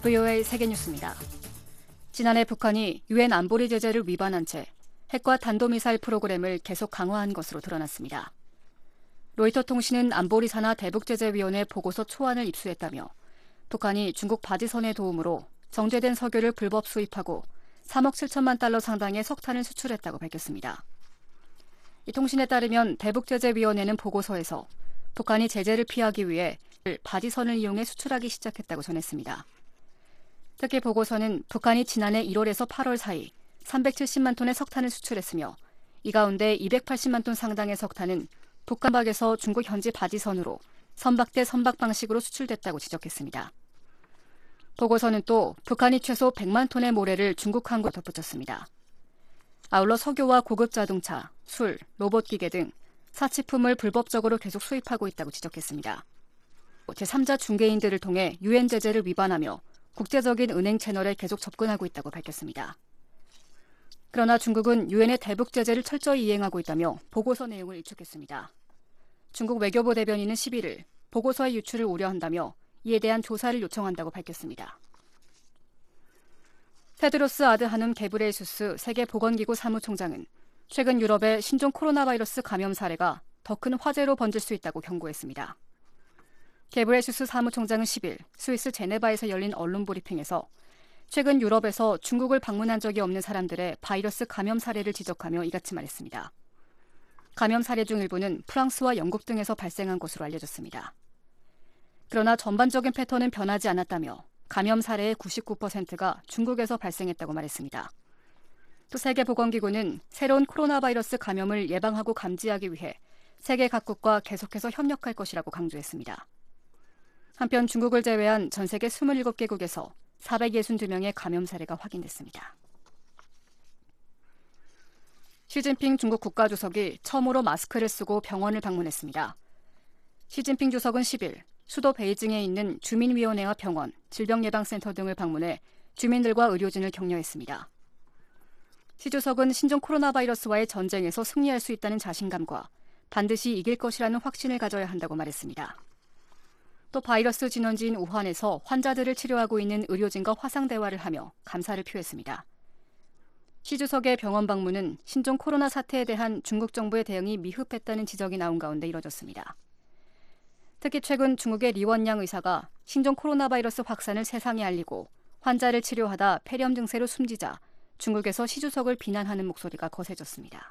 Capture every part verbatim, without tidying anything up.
브이오에이 세계뉴스입니다. 지난해 북한이 유엔 안보리 제재를 위반한 채 핵과 탄도미사일 프로그램을 계속 강화한 것으로 드러났습니다. 로이터 통신은 안보리 산하 대북제재위원회 보고서 초안을 입수했다며 북한이 중국 바지선의 도움으로 정제된 석유를 불법 수입하고 삼억 칠천만 달러 상당의 석탄을 수출했다고 밝혔습니다. 이 통신에 따르면 대북제재위원회는 보고서에서 북한이 제재를 피하기 위해 바지선을 이용해 수출하기 시작했다고 전했습니다. 특히 보고서는 북한이 지난해 일월에서 팔월 사이 삼백칠십만 톤의 석탄을 수출했으며 이 가운데 이백팔십만 톤 상당의 석탄은 북한 밖에서 중국 현지 바지선으로 선박 대 선박 방식으로 수출됐다고 지적했습니다. 보고서는 또 북한이 최소 백만 톤의 모래를 중국 항구에 덧붙였습니다. 아울러 석유와 고급 자동차, 술, 로봇 기계 등 사치품을 불법적으로 계속 수입하고 있다고 지적했습니다. 제삼자 중개인들을 통해 유엔 제재를 위반하며 국제적인 은행 채널에 계속 접근하고 있다고 밝혔습니다. 그러나 중국은 유엔의 대북 제재를 철저히 이행하고 있다며 보고서 내용을 일축했습니다. 중국 외교부 대변인은 십일일 보고서의 유출을 우려한다며 이에 대한 조사를 요청한다고 밝혔습니다. 테드로스 아드하눔 게브레예수스 세계보건기구 사무총장은 최근 유럽의 신종 코로나 바이러스 감염 사례가 더 큰 화재로 번질 수 있다고 경고했습니다. 게브레예수스 사무총장은 십일 스위스 제네바에서 열린 언론 브리핑에서 최근 유럽에서 중국을 방문한 적이 없는 사람들의 바이러스 감염 사례를 지적하며 이같이 말했습니다. 감염 사례 중 일부는 프랑스와 영국 등에서 발생한 것으로 알려졌습니다. 그러나 전반적인 패턴은 변하지 않았다며 감염 사례의 구십구 퍼센트가 중국에서 발생했다고 말했습니다. 또 세계보건기구는 새로운 코로나 바이러스 감염을 예방하고 감지하기 위해 세계 각국과 계속해서 협력할 것이라고 강조했습니다. 한편 중국을 제외한 전 세계 이십칠 개국에서 사백육십이 명의 감염 사례가 확인됐습니다. 시진핑 중국 국가주석이 처음으로 마스크를 쓰고 병원을 방문했습니다. 시진핑 주석은 십일 수도 베이징에 있는 주민위원회와 병원, 질병예방센터 등을 방문해 주민들과 의료진을 격려했습니다. 시 주석은 신종 코로나 바이러스와의 전쟁에서 승리할 수 있다는 자신감과 반드시 이길 것이라는 확신을 가져야 한다고 말했습니다. 또 바이러스 진원지인 우한에서 환자들을 치료하고 있는 의료진과 화상 대화를 하며 감사를 표했습니다. 시 주석의 병원 방문은 신종 코로나 사태에 대한 중국 정부의 대응이 미흡했다는 지적이 나온 가운데 이뤄졌습니다. 특히 최근 중국의 리원양 의사가 신종 코로나 바이러스 확산을 세상에 알리고 환자를 치료하다 폐렴 증세로 숨지자 중국에서 시 주석을 비난하는 목소리가 거세졌습니다.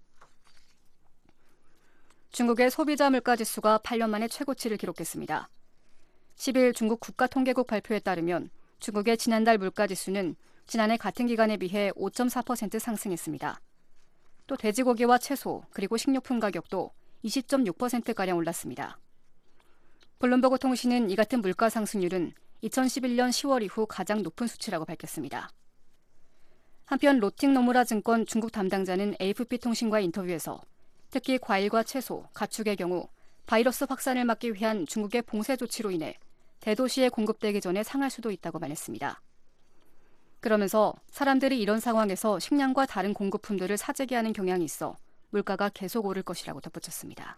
중국의 소비자 물가지수가 팔 년 만에 최고치를 기록했습니다. 십일 중국 국가통계국 발표에 따르면 중국의 지난달 물가지수는 지난해 같은 기간에 비해 오 점 사 퍼센트 상승했습니다. 또 돼지고기와 채소 그리고 식료품 가격도 이십 점 육 퍼센트가량 올랐습니다. 블룸버그 통신은 이 같은 물가 상승률은 이천십일 년 시월 이후 가장 높은 수치라고 밝혔습니다. 한편 로팅 노무라 증권 중국 담당자는 에이에프피 통신과의 인터뷰에서 특히 과일과 채소, 가축의 경우 바이러스 확산을 막기 위한 중국의 봉쇄 조치로 인해 대도시에 공급되기 전에 상할 수도 있다고 말했습니다. 그러면서 사람들이 이런 상황에서 식량과 다른 공급품들을 사재기 하는 경향이 있어 물가가 계속 오를 것이라고 덧붙였습니다.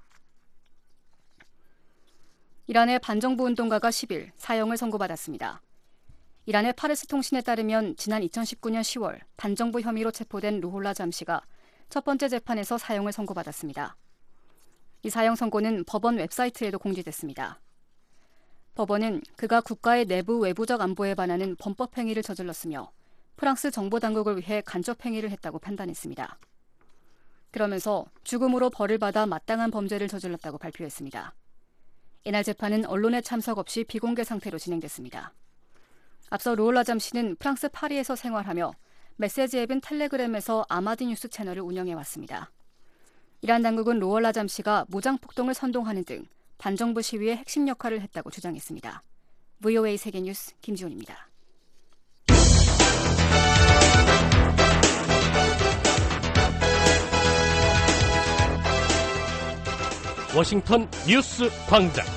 이란의 반정부 운동가가 십일 사형을 선고받았습니다. 이란의 파르스 통신에 따르면 지난 이천십구 년 시월 반정부 혐의로 체포된 루홀라 잠시가 첫 번째 재판에서 사형을 선고받았습니다. 이 사형 선고는 법원 웹사이트에도 공지됐습니다. 법원은 그가 국가의 내부 외부적 안보에 반하는 범법 행위를 저질렀으며 프랑스 정보 당국을 위해 간접 행위를 했다고 판단했습니다. 그러면서 죽음으로 벌을 받아 마땅한 범죄를 저질렀다고 발표했습니다. 이날 재판은 언론의 참석 없이 비공개 상태로 진행됐습니다. 앞서 루홀라 잠시는 프랑스 파리에서 생활하며 메시지 앱인 텔레그램에서 아마디 뉴스 채널을 운영해왔습니다. 이란 당국은 루홀라 잠시가 무장폭동을 선동하는 등 반정부 시위의 핵심 역할을 했다고 주장했습니다. 브이오에이 세계뉴스 김지훈입니다. 워싱턴 뉴스 광장.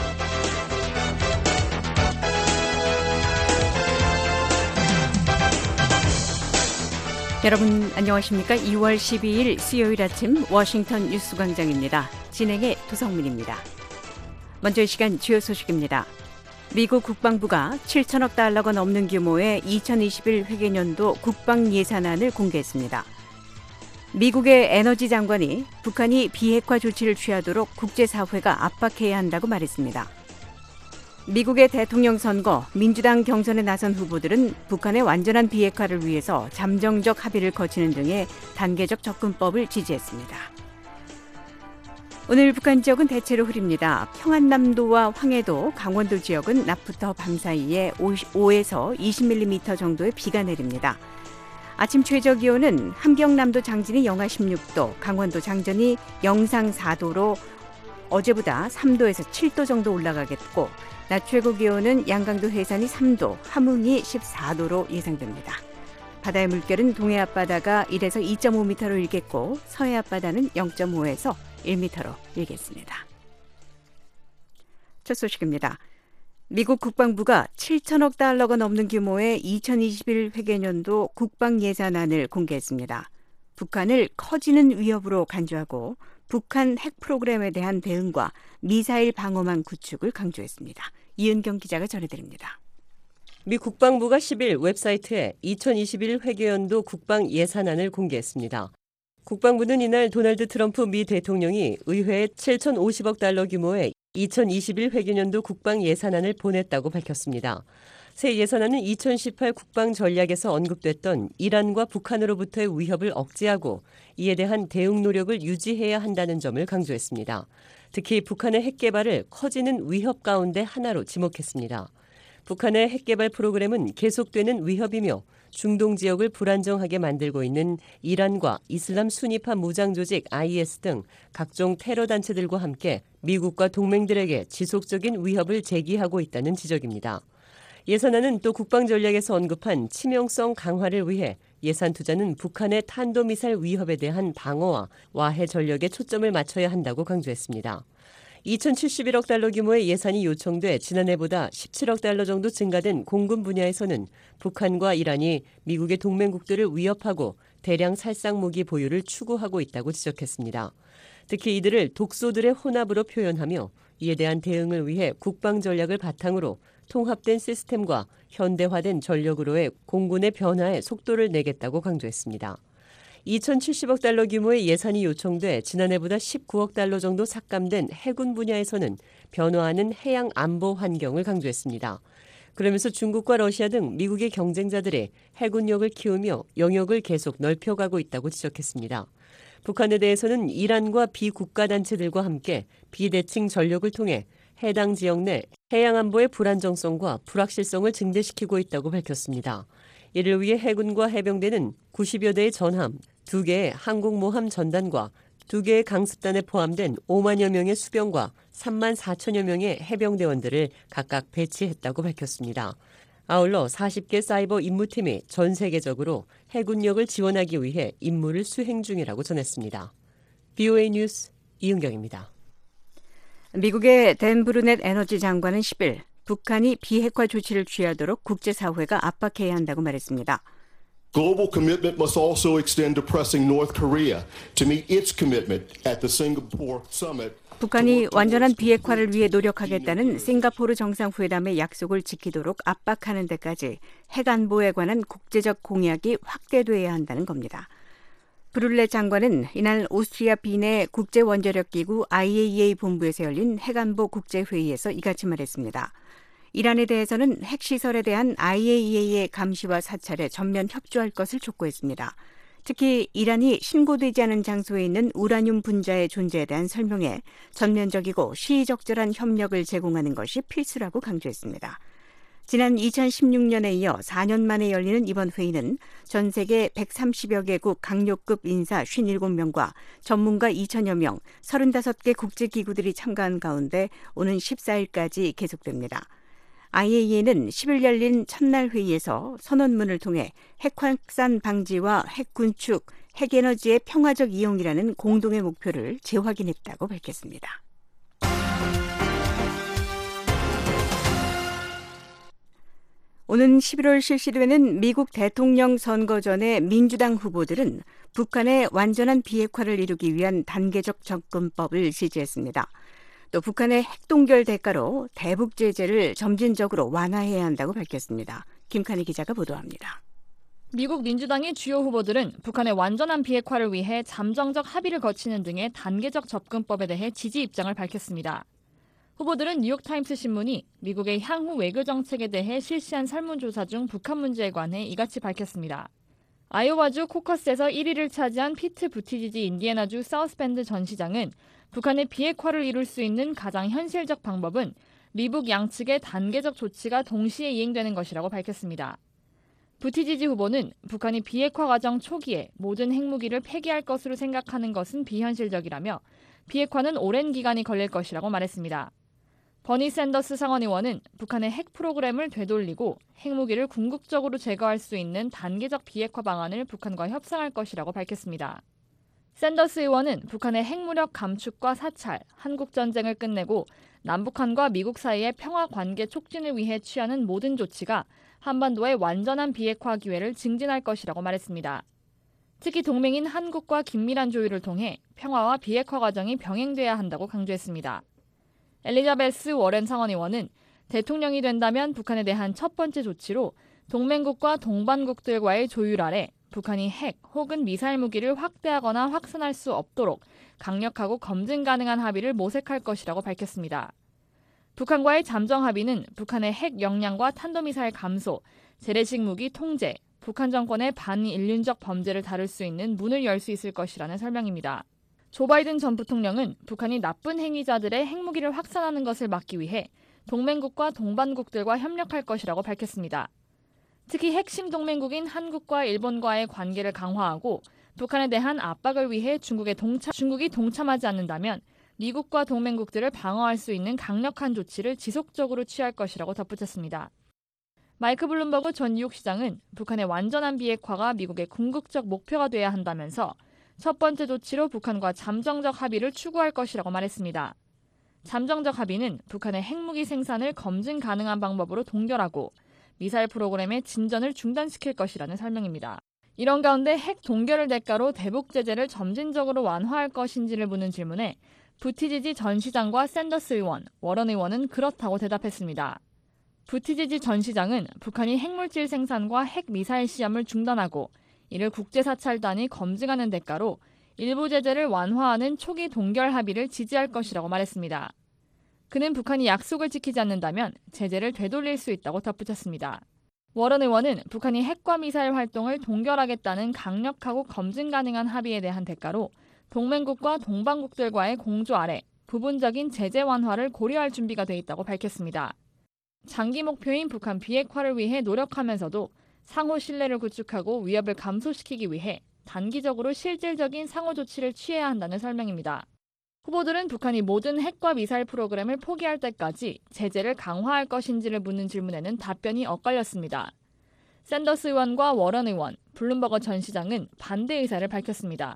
여러분 안녕하십니까? 이월 십이일 수요일 아침 워싱턴 뉴스 광장입니다. 진행의 도성민입니다. 먼저 이 시간 주요 소식입니다. 미국 국방부가 칠천억 달러가 넘는 규모의 이천이십일 회계년도 국방 예산안을 공개했습니다. 미국의 에너지 장관이 북한이 비핵화 조치를 취하도록 국제사회가 압박해야 한다고 말했습니다. 미국의 대통령 선거, 민주당 경선에 나선 후보들은 북한의 완전한 비핵화를 위해서 잠정적 합의를 거치는 등의 단계적 접근법을 지지했습니다. 오늘 북한 지역은 대체로 흐립니다. 평안남도와 황해도, 강원도 지역은 낮부터 밤 사이에 오에서 이십 밀리미터 정도의 비가 내립니다. 아침 최저 기온은 함경남도 장진이 영하 십육 도, 강원도 장전이 영상 사 도로 어제보다 삼 도에서 칠 도 정도 올라가겠고, 낮 최고 기온은 양강도 해산이 삼 도, 함흥이 십사 도로 예상됩니다. 바다의 물결은 동해 앞바다가 일에서 이 점 오 미터로 일겠고, 서해 앞바다는 영 점 오에서 일 미터로 일겠습니다. 첫 소식입니다. 미국 국방부가 칠천억 달러가 넘는 규모의 이천이십일 회계년도 국방 예산안을 공개했습니다. 북한을 커지는 위협으로 간주하고 북한 핵 프로그램에 대한 대응과 미사일 방어망 구축을 강조했습니다. 이은경 기자가 전해드립니다. 미 국방부가 십일 웹사이트에 이천이십일 회계연도 국방 예산안을 공개했습니다. 국방부는 이날 도널드 트럼프 미 대통령이 의회에 칠천오십억 달러 규모의 이천이십일 회계년도 국방 예산안을 보냈다고 밝혔습니다. 새 예산안은 이천십팔 국방 전략에서 언급됐던 이란과 북한으로부터의 위협을 억제하고 이에 대한 대응 노력을 유지해야 한다는 점을 강조했습니다. 특히 북한의 핵 개발을 커지는 위협 가운데 하나로 지목했습니다. 북한의 핵 개발 프로그램은 계속되는 위협이며 중동 지역을 불안정하게 만들고 있는 이란과 이슬람 순위파 무장 조직 아이에스 등 각종 테러 단체들과 함께 미국과 동맹들에게 지속적인 위협을 제기하고 있다는 지적입니다. 예산안은 또 국방 전략에서 언급한 치명성 강화를 위해 예산 투자는 북한의 탄도미사일 위협에 대한 방어와 와해 전력에 초점을 맞춰야 한다고 강조했습니다. 이천칠십일억 달러 규모의 예산이 요청돼 지난해보다 십칠억 달러 정도 증가된 공군 분야에서는 북한과 이란이 미국의 동맹국들을 위협하고 대량 살상 무기 보유를 추구하고 있다고 지적했습니다. 특히 이들을 독소들의 혼합으로 표현하며 이에 대한 대응을 위해 국방 전략을 바탕으로 통합된 시스템과 현대화된 전력으로의 공군의 변화에 속도를 내겠다고 강조했습니다. 이천칠십억 달러 규모의 예산이 요청돼 지난해보다 십구억 달러 정도 삭감된 해군 분야에서는 변화하는 해양 안보 환경을 강조했습니다. 그러면서 중국과 러시아 등 미국의 경쟁자들이 해군력을 키우며 영역을 계속 넓혀가고 있다고 지적했습니다. 북한에 대해서는 이란과 비국가 단체들과 함께 비대칭 전력을 통해 해당 지역 내 해양 안보의 불안정성과 불확실성을 증대시키고 있다고 밝혔습니다. 이를 위해 해군과 해병대는 구십여 대의 전함, 두 개의 항공모함 전단과 두 개의 강습단에 포함된 오만여 명의 수병과 삼만 사천여 명의 해병대원들을 각각 배치했다고 밝혔습니다. 아울러 사십 개 사이버 임무팀이 전 세계적으로 해군력을 지원하기 위해 임무를 수행 중이라고 전했습니다. 브이오에이 뉴스 이은경입니다. 미국의 댄 브루넷 에너지 장관은 십일 북한이 비핵화 조치를 취하도록 국제사회가 압박해야 한다고 말했습니다. Global commitment must also extend to pressing North Korea to meet its commitment at the Singapore summit. 북한이 완전한 비핵화를 위해 노력하겠다는 싱가포르 정상회담의 약속을 지키도록 압박하는 데까지 핵 안보에 관한 국제적 공약이 확대돼야 한다는 겁니다. 브룰렛 장관은 이날 오스트리아 빈의 국제원자력기구 아이에이이에이 본부에서 열린 핵안보 국제회의에서 이같이 말했습니다. 이란에 대해서는 핵시설에 대한 아이에이이에이의 감시와 사찰에 전면 협조할 것을 촉구했습니다. 특히 이란이 신고되지 않은 장소에 있는 우라늄 분자의 존재에 대한 설명에 전면적이고 시의적절한 협력을 제공하는 것이 필수라고 강조했습니다. 지난 이천십육 년에 이어 사 년 만에 열리는 이번 회의는 전 세계 백삼십여 개국 강력급 인사 오십칠 명과 전문가 이천여 명, 서른다섯 개 국제기구들이 참가한 가운데 오는 십사 일까지 계속됩니다. 아이에이이에이는 십일 열린 첫날 회의에서 선언문을 통해 핵 확산 방지와 핵 군축, 핵에너지의 평화적 이용이라는 공동의 목표를 재확인했다고 밝혔습니다. 오는 십일월 실시되는 미국 대통령 선거 전에 민주당 후보들은 북한의 완전한 비핵화를 이루기 위한 단계적 접근법을 지지했습니다. 또 북한의 핵동결 대가로 대북 제재를 점진적으로 완화해야 한다고 밝혔습니다. 김칸희 기자가 보도합니다. 미국 민주당의 주요 후보들은 북한의 완전한 비핵화를 위해 잠정적 합의를 거치는 등의 단계적 접근법에 대해 지지 입장을 밝혔습니다. 후보들은 뉴욕타임스 신문이 미국의 향후 외교 정책에 대해 실시한 설문조사 중 북한 문제에 관해 이같이 밝혔습니다. 아이오와주 코커스에서 일 위를 차지한 피트 부티지지 인디애나주 사우스밴드 전 시장은 북한의 비핵화를 이룰 수 있는 가장 현실적 방법은 미북 양측의 단계적 조치가 동시에 이행되는 것이라고 밝혔습니다. 부티지지 후보는 북한이 비핵화 과정 초기에 모든 핵무기를 폐기할 것으로 생각하는 것은 비현실적이라며 비핵화는 오랜 기간이 걸릴 것이라고 말했습니다. 버니 샌더스 상원의원은 북한의 핵 프로그램을 되돌리고 핵무기를 궁극적으로 제거할 수 있는 단계적 비핵화 방안을 북한과 협상할 것이라고 밝혔습니다. 샌더스 의원은 북한의 핵무력 감축과 사찰, 한국전쟁을 끝내고 남북한과 미국 사이의 평화 관계 촉진을 위해 취하는 모든 조치가 한반도의 완전한 비핵화 기회를 증진할 것이라고 말했습니다. 특히 동맹인 한국과 긴밀한 조율을 통해 평화와 비핵화 과정이 병행돼야 한다고 강조했습니다. 엘리자베스 워렌 상원의원은 대통령이 된다면 북한에 대한 첫 번째 조치로 동맹국과 동반국들과의 조율 아래 북한이 핵 혹은 미사일 무기를 확대하거나 확산할 수 없도록 강력하고 검증 가능한 합의를 모색할 것이라고 밝혔습니다. 북한과의 잠정 합의는 북한의 핵 역량과 탄도미사일 감소, 재래식 무기 통제, 북한 정권의 반인륜적 범죄를 다룰 수 있는 문을 열 수 있을 것이라는 설명입니다. 조 바이든 전 부통령은 북한이 나쁜 행위자들의 핵무기를 확산하는 것을 막기 위해 동맹국과 동반국들과 협력할 것이라고 밝혔습니다. 특히 핵심 동맹국인 한국과 일본과의 관계를 강화하고 북한에 대한 압박을 위해 중국에 동참, 중국이 동참하지 않는다면 미국과 동맹국들을 방어할 수 있는 강력한 조치를 지속적으로 취할 것이라고 덧붙였습니다. 마이크 블룸버그 전 뉴욕 시장은 북한의 완전한 비핵화가 미국의 궁극적 목표가 돼야 한다면서 첫 번째 조치로 북한과 잠정적 합의를 추구할 것이라고 말했습니다. 잠정적 합의는 북한의 핵무기 생산을 검증 가능한 방법으로 동결하고 미사일 프로그램의 진전을 중단시킬 것이라는 설명입니다. 이런 가운데 핵 동결을 대가로 대북 제재를 점진적으로 완화할 것인지를 묻는 질문에 부티지지 전 시장과 샌더스 의원, 워런 의원은 그렇다고 대답했습니다. 부티지지 전 시장은 북한이 핵물질 생산과 핵미사일 시험을 중단하고 이를 국제사찰단이 검증하는 대가로 일부 제재를 완화하는 초기 동결 합의를 지지할 것이라고 말했습니다. 그는 북한이 약속을 지키지 않는다면 제재를 되돌릴 수 있다고 덧붙였습니다. 워런 의원은 북한이 핵과 미사일 활동을 동결하겠다는 강력하고 검증 가능한 합의에 대한 대가로 동맹국과 동반국들과의 공조 아래 부분적인 제재 완화를 고려할 준비가 돼 있다고 밝혔습니다. 장기 목표인 북한 비핵화를 위해 노력하면서도 상호 신뢰를 구축하고 위협을 감소시키기 위해 단기적으로 실질적인 상호 조치를 취해야 한다는 설명입니다. 후보들은 북한이 모든 핵과 미사일 프로그램을 포기할 때까지 제재를 강화할 것인지를 묻는 질문에는 답변이 엇갈렸습니다. 샌더스 의원과 워런 의원, 블룸버거 전 시장은 반대 의사를 밝혔습니다.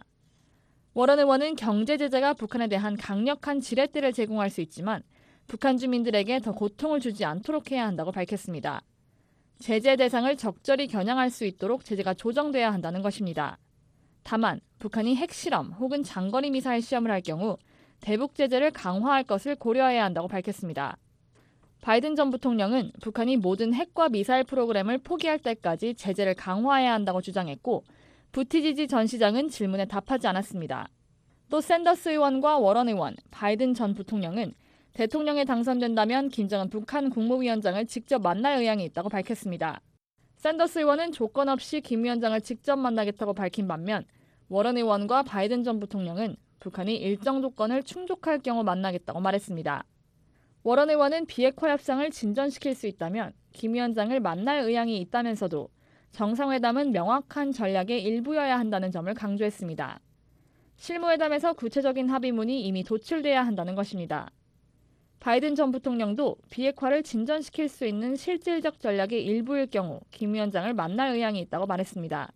워런 의원은 경제 제재가 북한에 대한 강력한 지렛대를 제공할 수 있지만 북한 주민들에게 더 고통을 주지 않도록 해야 한다고 밝혔습니다. 제재 대상을 적절히 겨냥할 수 있도록 제재가 조정돼야 한다는 것입니다. 다만 북한이 핵실험 혹은 장거리 미사일 시험을 할 경우 대북 제재를 강화할 것을 고려해야 한다고 밝혔습니다. 바이든 전 부통령은 북한이 모든 핵과 미사일 프로그램을 포기할 때까지 제재를 강화해야 한다고 주장했고 부티지지 전 시장은 질문에 답하지 않았습니다. 또 샌더스 의원과 워런 의원, 바이든 전 부통령은 대통령에 당선된다면 김정은 북한 국무위원장을 직접 만날 의향이 있다고 밝혔습니다. 샌더스 의원은 조건 없이 김 위원장을 직접 만나겠다고 밝힌 반면 워런 의원과 바이든 전 부통령은 북한이 일정 조건을 충족할 경우 만나겠다고 말했습니다. 워런 의원은 비핵화 협상을 진전시킬 수 있다면 김 위원장을 만날 의향이 있다면서도 정상회담은 명확한 전략의 일부여야 한다는 점을 강조했습니다. 실무회담에서 구체적인 합의문이 이미 도출돼야 한다는 것입니다. 바이든 전 부통령도 비핵화를 진전시킬 수 있는 실질적 전략의 일부일 경우 김 위원장을 만날 의향이 있다고 말했습니다.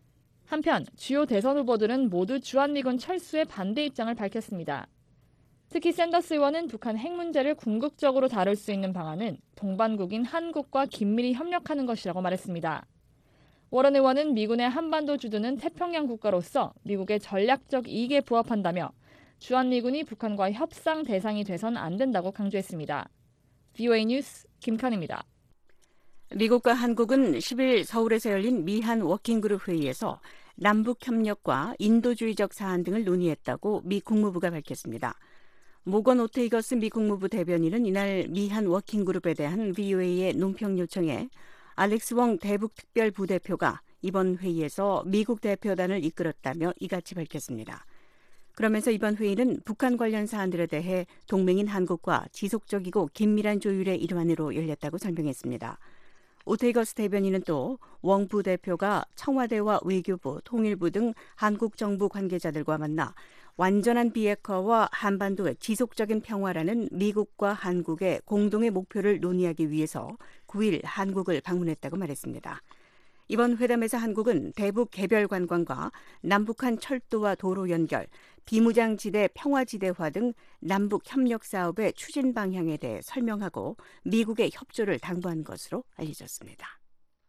한편 주요 대선 후보들은 모두 주한미군 철수에 반대 입장을 밝혔습니다. 특히 샌더스 의원은 북한 핵 문제를 궁극적으로 다룰 수 있는 방안은 동반국인 한국과 긴밀히 협력하는 것이라고 말했습니다. 워런 의원은 미군의 한반도 주둔은 태평양 국가로서 미국의 전략적 이익에 부합한다며 주한미군이 북한과 협상 대상이 돼선 안 된다고 강조했습니다. 브이오에이 뉴스 김칸입니다. 미국과 한국은 십일 서울에서 열린 미한 워킹그룹 회의에서 남북협력과 인도주의적 사안 등을 논의했다고 미 국무부가 밝혔습니다. 모건 오테이거스 미 국무부 대변인은 이날 미한 워킹그룹에 대한 브이오에이의 논평 요청에 알렉스 웡 대북 특별 부대표가 이번 회의에서 미국 대표단을 이끌었다며 이같이 밝혔습니다. 그러면서 이번 회의는 북한 관련 사안들에 대해 동맹인 한국과 지속적이고 긴밀한 조율의 일환으로 열렸다고 설명했습니다. 오테이거스 대변인은 또 웡 부대표가 청와대와 외교부, 통일부 등 한국 정부 관계자들과 만나 완전한 비핵화와 한반도의 지속적인 평화라는 미국과 한국의 공동의 목표를 논의하기 위해서 구일 한국을 방문했다고 말했습니다. 이번 회담에서 한국은 대북 개별 관광과 남북한 철도와 도로 연결, 비무장지대 평화지대화 등 남북 협력 사업의 추진 방향에 대해 설명하고 미국의 협조를 당부한 것으로 알려졌습니다.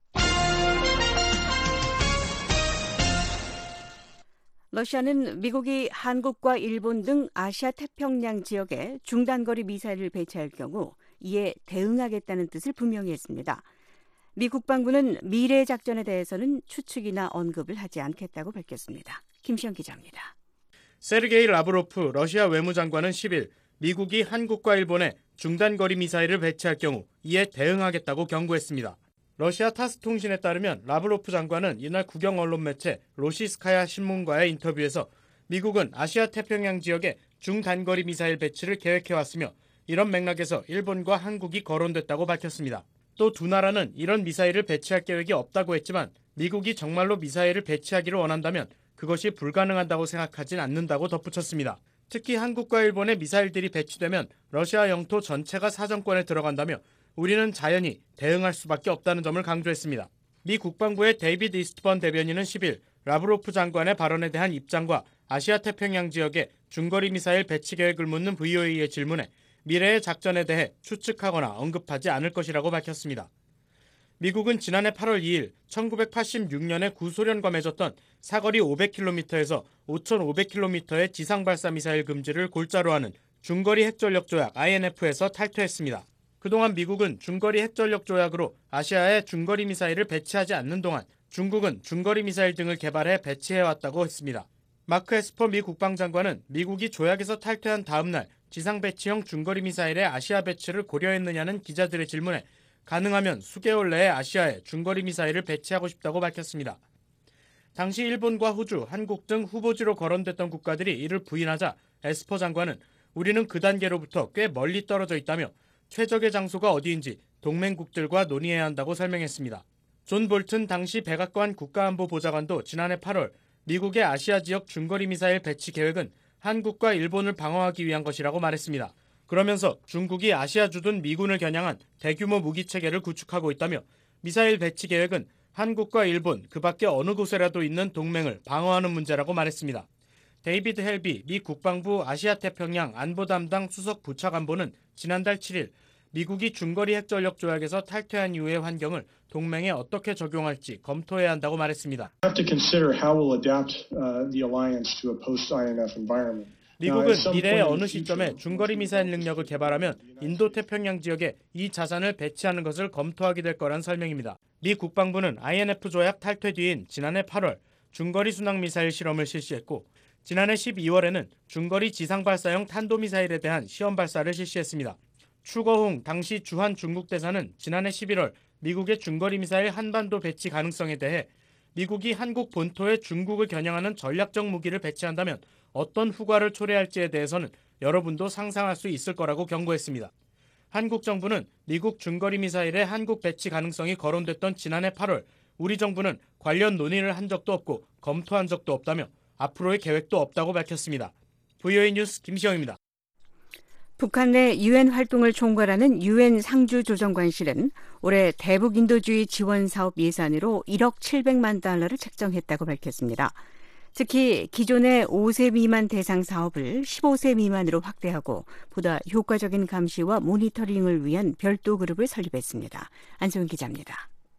러시아는 미국이 한국과 일본 등 아시아 태평양 지역에 중단거리 미사일을 배치할 경우 이에 대응하겠다는 뜻을 분명히 했습니다. 미 국방부는 미래 작전에 대해서는 추측이나 언급을 하지 않겠다고 밝혔습니다. 김시영 기자입니다. 세르게이 라브로프 러시아 외무장관은 십일 미국이 한국과 일본에 중단거리 미사일을 배치할 경우 이에 대응하겠다고 경고했습니다. 러시아 타스 통신에 따르면 라브로프 장관은 이날 국영 언론 매체 로시스카야 신문과의 인터뷰에서 미국은 아시아 태평양 지역에 중단거리 미사일 배치를 계획해왔으며 이런 맥락에서 일본과 한국이 거론됐다고 밝혔습니다. 또 두 나라는 이런 미사일을 배치할 계획이 없다고 했지만 미국이 정말로 미사일을 배치하기를 원한다면 그것이 불가능하다고 생각하진 않는다고 덧붙였습니다. 특히 한국과 일본의 미사일들이 배치되면 러시아 영토 전체가 사정권에 들어간다며 우리는 자연히 대응할 수밖에 없다는 점을 강조했습니다. 미 국방부의 데이비드 이스트번 대변인은 십일 라브로프 장관의 발언에 대한 입장과 아시아 태평양 지역의 중거리 미사일 배치 계획을 묻는 브이오에이의 질문에 미래의 작전에 대해 추측하거나 언급하지 않을 것이라고 밝혔습니다. 미국은 지난해 팔월 이일 천구백팔십육 년에 구소련과 맺었던 사거리 오백 킬로미터에서 오천오백 킬로미터의 지상 발사 미사일 금지를 골자로 하는 중거리 핵전력 조약 아이엔에프에서 탈퇴했습니다. 그동안 미국은 중거리 핵전력 조약으로 아시아에 중거리 미사일을 배치하지 않는 동안 중국은 중거리 미사일 등을 개발해 배치해왔다고 했습니다. 마크 에스퍼 미 국방장관은 미국이 조약에서 탈퇴한 다음 날 지상 배치형 중거리 미사일의 아시아 배치를 고려했느냐는 기자들의 질문에 가능하면 수개월 내에 아시아에 중거리 미사일을 배치하고 싶다고 밝혔습니다. 당시 일본과 호주, 한국 등 후보지로 거론됐던 국가들이 이를 부인하자 에스퍼 장관은 우리는 그 단계로부터 꽤 멀리 떨어져 있다며 최적의 장소가 어디인지 동맹국들과 논의해야 한다고 설명했습니다. 존 볼튼 당시 백악관 국가안보보좌관도 지난해 팔월 미국의 아시아 지역 중거리 미사일 배치 계획은 한국과 일본을 방어하기 위한 것이라고 말했습니다. 그러면서 중국이 아시아 주둔 미군을 겨냥한 대규모 무기 체계를 구축하고 있다며 미사일 배치 계획은 한국과 일본 그 밖에 어느 곳에라도 있는 동맹을 방어하는 문제라고 말했습니다. 데이비드 헬비 미 국방부 아시아 태평양 안보 담당 수석 부차관보는 지난달 칠일 미국이 중거리 핵전력 조약에서 탈퇴한 이후의 환경을 동맹에 어떻게 적용할지 검토해야 한다고 말했습니다. 미국은 미래의 어느 시점에 중거리 미사일 능력을 개발하면 인도태평양 지역에 이 자산을 배치하는 것을 검토하게 될 거란 설명입니다. 미 국방부는 아이엔에프 조약 탈퇴 뒤인 지난해 팔월 중거리 순항 미사일 실험을 실시했고 지난해 십이월에는 중거리 지상발사형 탄도미사일에 대한 시험 발사를 실시했습니다. 추거홍 당시 주한 중국 대사는 지난해 십일월 미국의 중거리 미사일 한반도 배치 가능성에 대해 미국이 한국 본토에 중국을 겨냥하는 전략적 무기를 배치한다면 어떤 후과를 초래할지에 대해서는 여러분도 상상할 수 있을 거라고 경고했습니다. 한국 정부는 미국 중거리 미사일의 한국 배치 가능성이 거론됐던 지난해 팔월 우리 정부는 관련 논의를 한 적도 없고 검토한 적도 없다며 앞으로의 계획도 없다고 밝혔습니다. 브이오에이 뉴스 김시영입니다. 북한 내 유엔 활동을 총괄하는 유엔 상주조정관실은 올해 대북 인도주의 지원 사업 예산으로 일억 칠백만 달러를 책정했다고 밝혔습니다. 특히 기존의 오 세 미만 대상 사업을 십오 세 미만으로 확대하고 보다 효과적인 감시와 모니터링을 위한 별도 그룹을 설립했습니다. 안소영 기자입니다.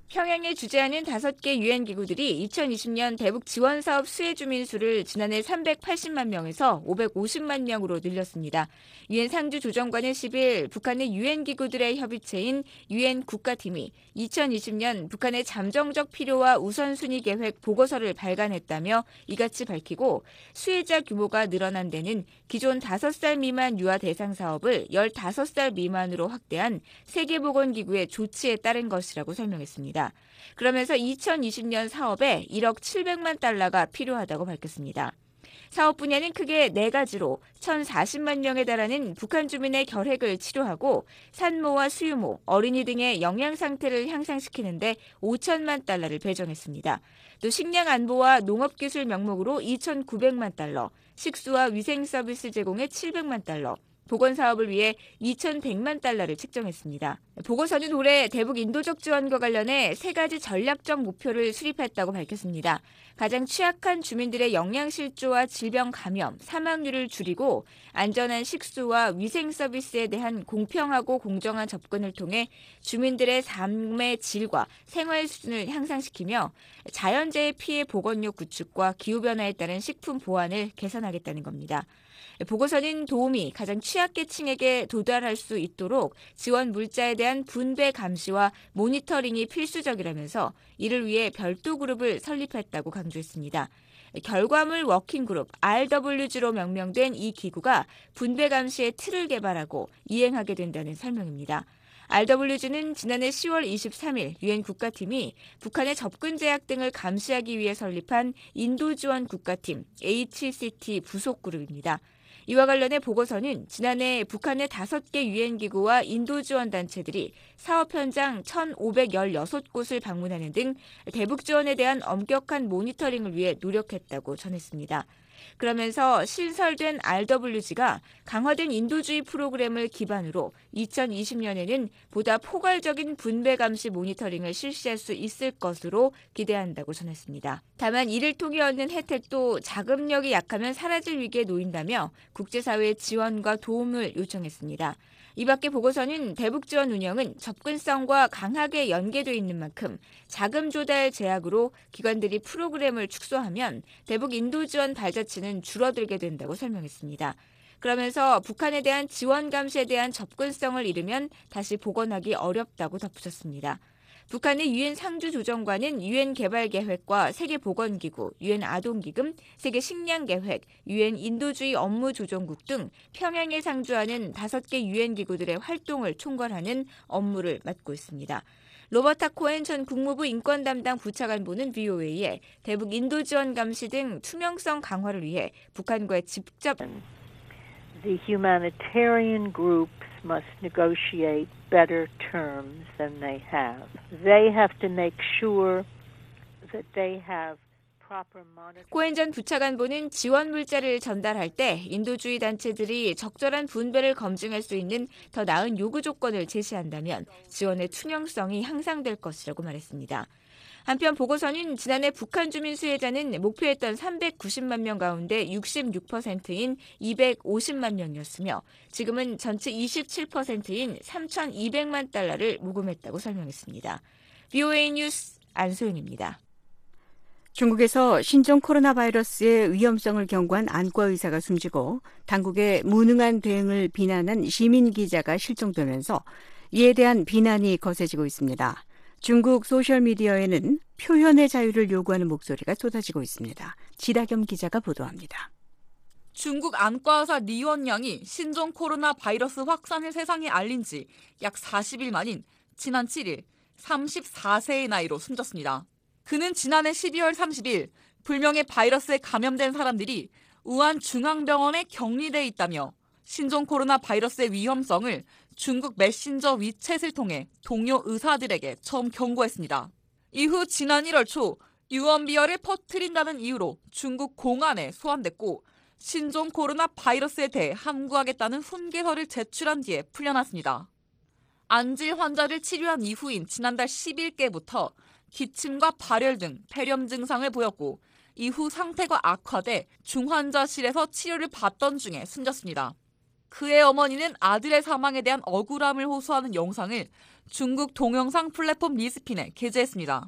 평양에 주재하는 다섯 개 유엔 기구들이 이천이십 년 대북 지원 사업 수혜 주민 수를 지난해 삼백팔십만 명에서 오백오십만 명으로 늘렸습니다. 유엔 상주 조정관은 십 일 북한의 유엔 기구들의 협의체인 유엔 국가팀이 이천이십 년 북한의 잠정적 필요와 우선순위 계획 보고서를 발간했다며 이같이 밝히고 수혜자 규모가 늘어난 데는 기존 다섯 살 미만 유아 대상 사업을 열다섯 살 미만으로 확대한 세계보건기구의 조치에 따른 것이라고 설명했습니다. 그러면서 이천이십 년 사업에 일억 칠백만 달러가 필요하다고 밝혔습니다. 사업 분야는 크게 네 가지로 천사십만 명에 달하는 북한 주민의 결핵을 치료하고 산모와 수유모, 어린이 등의 영양 상태를 향상시키는 데 오천만 달러를 배정했습니다. 또 식량 안보와 농업기술 명목으로 이천구백만 달러, 식수와 위생 서비스 제공에 칠백만 달러, 보건사업을 위해 이천백만 달러를 책정했습니다. 보고서는 올해 대북 인도적 지원과 관련해 세 가지 전략적 목표를 수립했다고 밝혔습니다. 가장 취약한 주민들의 영양실조와 질병 감염, 사망률을 줄이고 안전한 식수와 위생 서비스에 대한 공평하고 공정한 접근을 통해 주민들의 삶의 질과 생활 수준을 향상시키며 자연재해 피해 보건력 구축과 기후변화에 따른 식품 보안을 개선하겠다는 겁니다. 보고서는 도움이 가장 취약계층에게 도달할 수 있도록 지원 물자에 대한 분배 감시와 모니터링이 필수적이라면서 이를 위해 별도 그룹을 설립했다고 강조했습니다. 결과물 워킹그룹 알더블유지로 명명된 이 기구가 분배 감시의 틀을 개발하고 이행하게 된다는 설명입니다. 알더블유지는 지난해 시월 이십삼일 유엔 국가팀이 북한의 접근 제약 등을 감시하기 위해 설립한 인도지원 국가팀 에이치씨티 부속 그룹입니다. 이와 관련해 보고서는 지난해 북한의 다섯 개 유엔 기구와 인도 지원 단체들이 사업 현장 천오백십육 곳을 방문하는 등 대북 지원에 대한 엄격한 모니터링을 위해 노력했다고 전했습니다. 그러면서 신설된 알더블유지가 강화된 인도주의 프로그램을 기반으로 이천이십 년에는 보다 포괄적인 분배 감시 모니터링을 실시할 수 있을 것으로 기대한다고 전했습니다. 다만 이를 통해 얻는 혜택도 자금력이 약하면 사라질 위기에 놓인다며 국제사회의 지원과 도움을 요청했습니다. 이 밖에 보고서는 대북 지원 운영은 접근성과 강하게 연계돼 있는 만큼 자금 조달 제약으로 기관들이 프로그램을 축소하면 대북 인도 지원 발자취는 줄어들게 된다고 설명했습니다. 그러면서 북한에 대한 지원 감시에 대한 접근성을 잃으면 다시 복원하기 어렵다고 덧붙였습니다. 북한의 유엔 상주 조정관은 유엔 개발계획과 세계보건기구, 유엔 아동기금, 세계식량계획, 유엔 인도주의 업무조정국 등 평양에 상주하는 다섯 개 유엔 기구들의 활동을 총괄하는 업무를 맡고 있습니다. 로버타 코엔 전 국무부 인권담당 부차관보는 브이오에이에 대북 인도 지원 감시 등 투명성 강화를 위해 북한과의 직접 The humanitarian groups must negotiate better terms than they have. They have to make sure that they have proper monitoring. 코엔 전 부차관보는 지원 물자를 전달할 때 인도주의 단체들이 적절한 분배를 검증할 수 있는 더 나은 요구 조건을 제시한다면 지원의 투명성이 향상될 것이라고 말했습니다. 한편 보고서는 지난해 북한 주민 수혜자는 목표했던 삼백구십만 명 가운데 육십육 퍼센트인 이백오십만 명이었으며 지금은 전체 이십칠 퍼센트인 삼천이백만 달러를 모금했다고 설명했습니다. 브이오에이 뉴스 안소연입니다. 중국에서 신종 코로나 바이러스의 위험성을 경고한 안과 의사가 숨지고 당국의 무능한 대응을 비난한 시민 기자가 실종되면서 이에 대한 비난이 거세지고 있습니다. 중국 소셜미디어에는 표현의 자유를 요구하는 목소리가 쏟아지고 있습니다. 지다겸 기자가 보도합니다. 중국 안과의사 리원양이 신종 코로나 바이러스 확산을 세상에 알린 지 약 사십 일 만인 지난 칠 일 서른네 세의 나이로 숨졌습니다. 그는 지난해 십이월 삼십일 불명의 바이러스에 감염된 사람들이 우한 중앙병원에 격리돼 있다며 신종 코로나 바이러스의 위험성을 중국 메신저 위챗을 통해 동료 의사들에게 처음 경고했습니다. 이후 지난 일월 초 유언비어를 퍼뜨린다는 이유로 중국 공안에 소환됐고 신종 코로나 바이러스에 대해 함구하겠다는 훈계서를 제출한 뒤에 풀려났습니다. 안질 환자를 치료한 이후인 지난달 십일께부터 기침과 발열 등 폐렴 증상을 보였고 이후 상태가 악화돼 중환자실에서 치료를 받던 중에 숨졌습니다. 그의 어머니는 아들의 사망에 대한 억울함을 호소하는 영상을 중국 동영상 플랫폼 리스핀에 게재했습니다.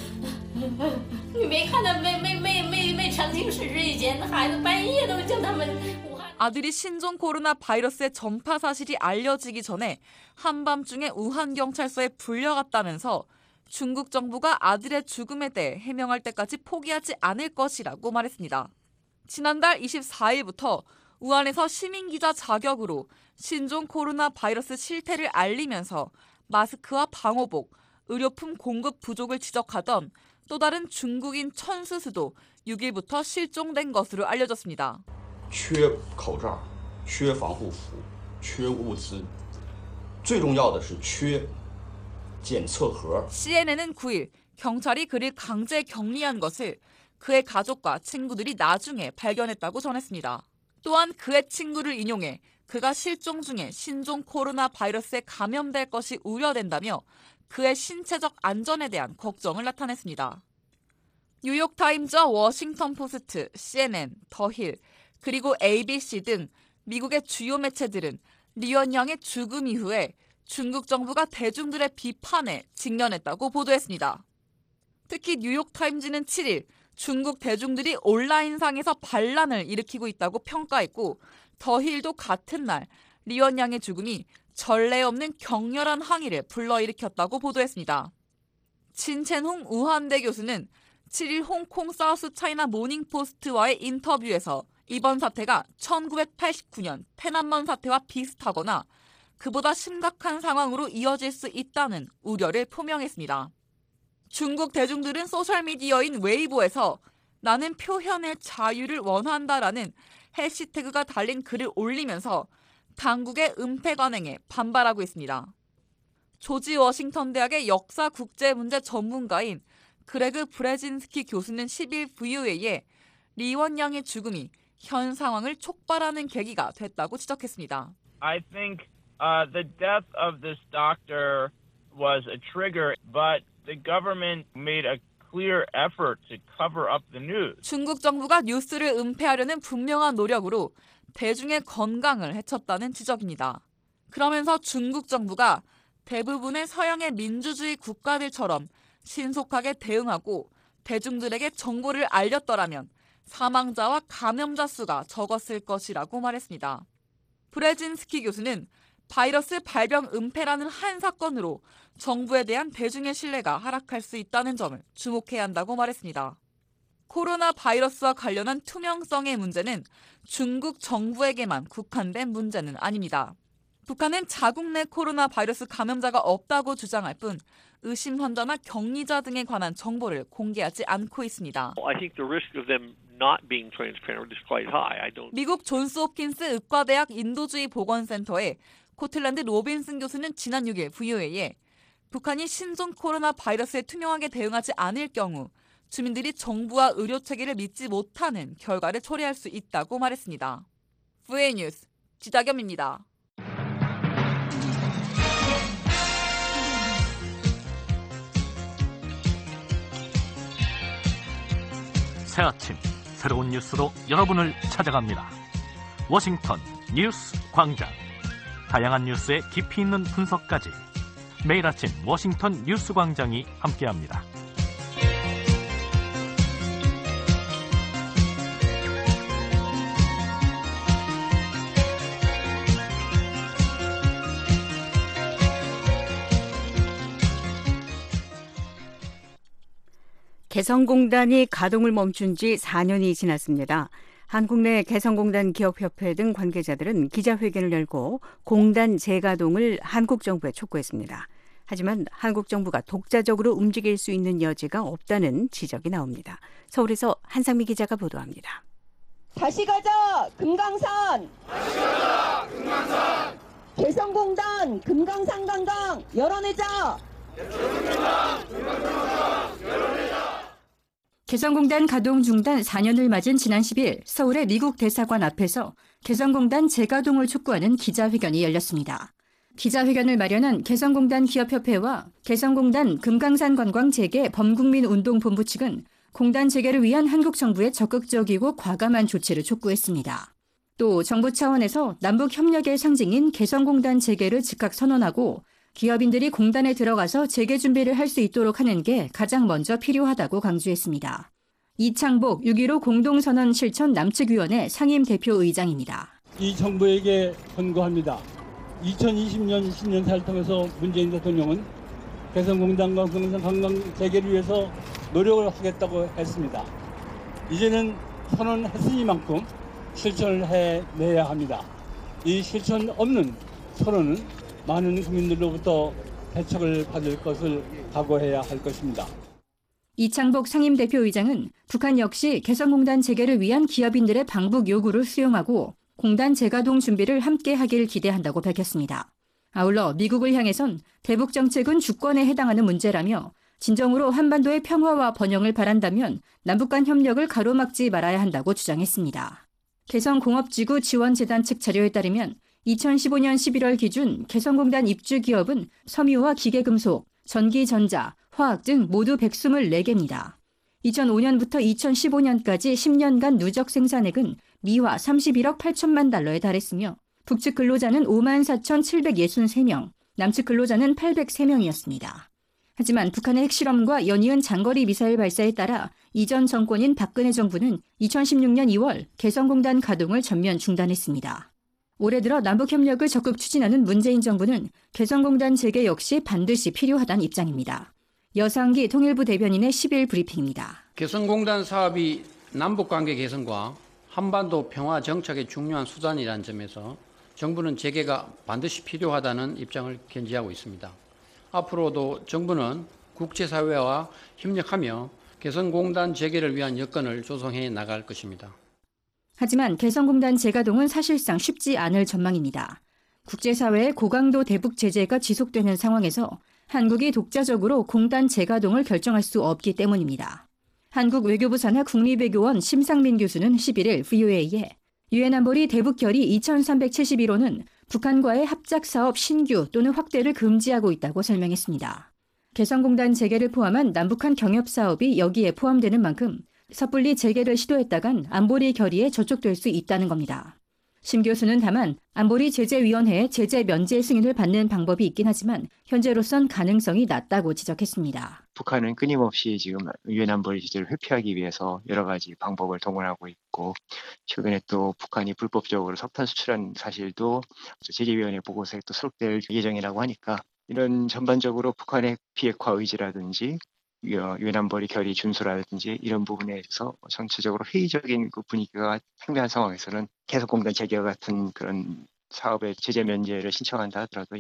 아들이 신종 코로나 바이러스의 전파 사실이 알려지기 전에 한밤중에 우한 경찰서에 불려갔다면서 중국 정부가 아들의 죽음에 대해 해명할 때까지 포기하지 않을 것이라고 말했습니다. 지난달 이십사일부터 우한에서 시민기자 자격으로 신종 코로나 바이러스 실태를 알리면서 마스크와 방호복, 의료품 공급 부족을 지적하던 또 다른 중국인 천수수도 육일부터 실종된 것으로 알려졌습니다. 缺口罩,缺防护服,缺物资,最重要的是缺检测盒. 씨엔엔은 구일 경찰이 그를 강제 격리한 것을 그의 가족과 친구들이 나중에 발견했다고 전했습니다. 또한 그의 친구를 인용해 그가 실종 중에 신종 코로나 바이러스에 감염될 것이 우려된다며 그의 신체적 안전에 대한 걱정을 나타냈습니다. 뉴욕타임즈와 워싱턴포스트, 씨엔엔, 더힐, 그리고 에이비씨 등 미국의 주요 매체들은 리원 양의 죽음 이후에 중국 정부가 대중들의 비판에 직면했다고 보도했습니다. 특히 뉴욕타임즈는 칠일 중국 대중들이 온라인상에서 반란을 일으키고 있다고 평가했고 더힐도 같은 날 리원 양의 죽음이 전례 없는 격렬한 항의를 불러일으켰다고 보도했습니다. 진첸홍 우한대 교수는 칠일 홍콩 사우스 차이나 모닝포스트와의 인터뷰에서 이번 사태가 천구백팔십구년 태난먼 사태와 비슷하거나 그보다 심각한 상황으로 이어질 수 있다는 우려를 표명했습니다. 중국 대중들은 소셜미디어인 웨이보에서 나는 표현의 자유를 원한다라는 해시태그가 달린 글을 올리면서 당국의 은폐 관행에 반발하고 있습니다. 조지 워싱턴 대학의 역사 국제문제 전문가인 그레그 브레진스키 교수는 십일 브이오에이에 리원 양의 죽음이 현 상황을 촉발하는 계기가 됐다고 지적했습니다. I think uh, the death of this doctor was a trigger, but the government made a clear effort to cover up the news. 중국 정부가 뉴스를 은폐하려는 분명한 노력으로 대중의 건강을 해쳤다는 지적입니다. 그러면서 중국 정부가 대부분의 서양의 민주주의 국가들처럼 신속하게 대응하고 대중들에게 정보를 알렸더라면 사망자와 감염자 수가 적었을 것이라고 말했습니다. 브레진스키 교수는 바이러스 발병 은폐라는 한 사건으로 정부에 대한 대중의 신뢰가 하락할 수 있다는 점을 주목해야 한다고 말했습니다. 코로나 바이러스와 관련한 투명성의 문제는 중국 정부에게만 국한된 문제는 아닙니다. 북한은 자국 내 코로나 바이러스 감염자가 없다고 주장할 뿐 의심 환자나 격리자 등에 관한 정보를 공개하지 않고 있습니다. I think the risk of them not being transparent is quite high. I don't... 미국 존스 홉킨스 의과대학 인도주의 보건센터의 코틀랜드 로빈슨 교수는 지난 육일 브이오에이에 북한이 신종 코로나 바이러스에 투명하게 대응하지 않을 경우 주민들이 정부와 의료 체계를 믿지 못하는 결과를 초래할 수 있다고 말했습니다. 브이오에이 뉴스 지다겸입니다. 새 아침 새로운 뉴스로 여러분을 찾아갑니다. 워싱턴 뉴스 광장. 다양한 뉴스의 깊이 있는 분석까지 매일 아침 워싱턴 뉴스 광장이 함께합니다. 개성공단이 가동을 멈춘 지 사 년이 지났습니다. 한국 내 개성공단 기업협회 등 관계자들은 기자회견을 열고 공단 재가동을 한국 정부에 촉구했습니다. 하지만 한국 정부가 독자적으로 움직일 수 있는 여지가 없다는 지적이 나옵니다. 서울에서 한상미 기자가 보도합니다. 다시 가자 금강산! 다시 가자 금강산! 개성공단 금강산 관광 열어내자! 개성공단 금강산 관광 열어내자! 개성공단 가동 중단 사 년을 맞은 지난 십일 서울의 미국 대사관 앞에서 개성공단 재가동을 촉구하는 기자회견이 열렸습니다. 기자회견을 마련한 개성공단 기업협회와 개성공단 금강산 관광 재개 범국민운동본부 측은 공단 재개를 위한 한국 정부의 적극적이고 과감한 조치를 촉구했습니다. 또 정부 차원에서 남북 협력의 상징인 개성공단 재개를 즉각 선언하고 기업인들이 공단에 들어가서 재개 준비를 할 수 있도록 하는 게 가장 먼저 필요하다고 강조했습니다. 이창복 육점일오 공동선언 실천 남측위원회 상임대표의장입니다. 이 정부에게 권고합니다. 이천이십 년 신년사를 통해서 문재인 대통령은 개성공단과 금강산 관광 재개를 위해서 노력을 하겠다고 했습니다. 이제는 선언했으니만큼 실천을 해내야 합니다. 이 실천 없는 선언은 많은 국민들로부터 배척을 받을 것을 각오해야 할 것입니다. 이창복 상임대표의장은 북한 역시 개성공단 재개를 위한 기업인들의 방북 요구를 수용하고 공단 재가동 준비를 함께 하길 기대한다고 밝혔습니다. 아울러 미국을 향해선 대북 정책은 주권에 해당하는 문제라며 진정으로 한반도의 평화와 번영을 바란다면 남북 간 협력을 가로막지 말아야 한다고 주장했습니다. 개성공업지구 지원재단 측 자료에 따르면 이천십오 년 십일월 기준 개성공단 입주 기업은 섬유와 기계금속, 전기전자, 화학 등 모두 백이십사 개입니다. 이천오 년부터 이천십오 년까지 십 년간 누적 생산액은 미화 삼십일억 팔천만 달러에 달했으며 북측 근로자는 오만 사천칠백육십삼 명, 남측 근로자는 팔백삼 명이었습니다. 하지만 북한의 핵실험과 연이은 장거리 미사일 발사에 따라 이전 정권인 박근혜 정부는 이천십육 년 이월 개성공단 가동을 전면 중단했습니다. 올해 들어 남북협력을 적극 추진하는 문재인 정부는 개성공단 재개 역시 반드시 필요하다는 입장입니다. 여상기 통일부 대변인의 십일 브리핑입니다. 개성공단 사업이 남북관계 개선과 한반도 평화 정착의 중요한 수단이라는 점에서 정부는 재개가 반드시 필요하다는 입장을 견지하고 있습니다. 앞으로도 정부는 국제사회와 협력하며 개성공단 재개를 위한 여건을 조성해 나갈 것입니다. 하지만 개성공단 재가동은 사실상 쉽지 않을 전망입니다. 국제사회의 고강도 대북 제재가 지속되는 상황에서 한국이 독자적으로 공단 재가동을 결정할 수 없기 때문입니다. 한국 외교부 산하 국립외교원 심상민 교수는 십일 일 브이오에이에 유엔 안보리 대북 결의 이천삼백칠십일 호는 북한과의 합작사업 신규 또는 확대를 금지하고 있다고 설명했습니다. 개성공단 재개를 포함한 남북한 경협사업이 여기에 포함되는 만큼 섣불리 재개를 시도했다간 안보리 결의에 저촉될 수 있다는 겁니다. 심 교수는 다만 안보리 제재위원회의 제재 면제 승인을 받는 방법이 있긴 하지만 현재로선 가능성이 낮다고 지적했습니다. 북한은 끊임없이 지금 유엔 안보리 제재를 회피하기 위해서 여러 가지 방법을 동원하고 있고 최근에 또 북한이 불법적으로 석탄 수출한 사실도 제재위원회 보고서에 또 수록될 예정이라고 하니까 이런 전반적으로 북한의 비핵화 의지라든지 유엔 안보리 결의 준수라든지 이런 부분에 있어서 전체적으로 회의적인 그 분위기가 상대한 상황에서는 개성공단 재개와 같은 그런 사업의 제재 면제를 신청한다 하더라도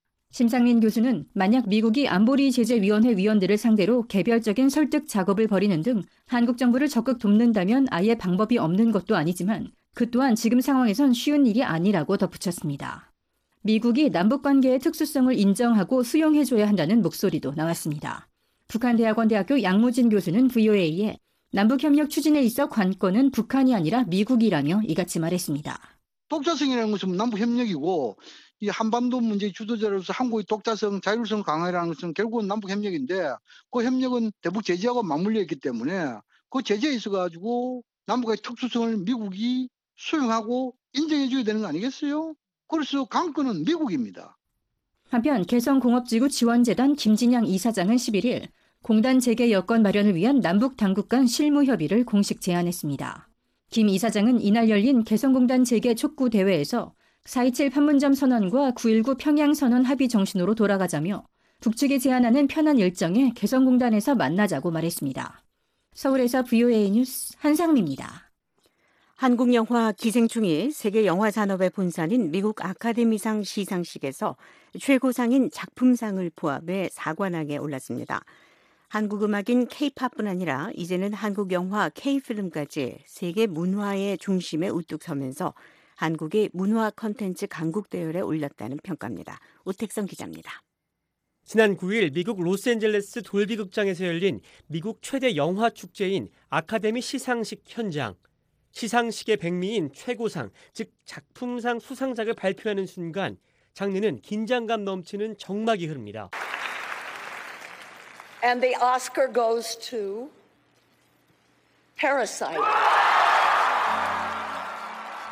심상민 교수는 만약 미국이 안보리 제재위원회 위원들을 상대로 개별적인 설득 작업을 벌이는 등 한국 정부를 적극 돕는다면 아예 방법이 없는 것도 아니지만 그 또한 지금 상황에선 쉬운 일이 아니라고 덧붙였습니다. 미국이 남북관계의 특수성을 인정하고 수용해줘야 한다는 목소리도 나왔습니다. 북한대학원대학교 양무진 교수는 브이오에이에 남북협력 추진에 있어 관건은 북한이 아니라 미국이라며 이같이 말했습니다. 독자성이라는 것은 남북협력이고 이 한반도 문제의 주도자로서 한국의 독자성, 자율성을 강화하라는 것은 결국은 남북협력인데 그 협력은 대북 제재하고 맞물려 있기 때문에 그 제재에 있어가지고 남북의 특수성을 미국이 수용하고 인정해줘야 되는 거 아니겠어요? 그래서 관건은 미국입니다. 한편 개성공업지구 지원재단 김진양 이사장은 십일 일 공단 재개 여건 마련을 위한 남북 당국 간 실무 협의를 공식 제안했습니다. 김 이사장은 이날 열린 개성공단 재개 촉구 대회에서 사 이칠 판문점 선언과 구 일구 평양선언 합의 정신으로 돌아가자며 북측이 제안하는 편한 일정에 개성공단에서 만나자고 말했습니다. 서울에서 브이오에이 뉴스 한상미입니다. 한국 영화 기생충이 세계 영화 산업의 본산인 미국 아카데미상 시상식에서 최고상인 작품상을 포함해 사관왕에 올랐습니다. 한국 음악인 K-팝뿐 아니라 이제는 한국 영화 K-필름까지 세계 문화의 중심에 우뚝 서면서 한국의 문화 콘텐츠 강국 대열에 올렸다는 평가입니다. 오택성 기자입니다. 지난 구 일 미국 로스앤젤레스 돌비 극장에서 열린 미국 최대 영화 축제인 아카데미 시상식 현장. 시상식의 백미인 최고상, 즉 작품상 수상작을 발표하는 순간 장르는 긴장감 넘치는 정막이 흐릅니다. And the Oscar goes to Parasite.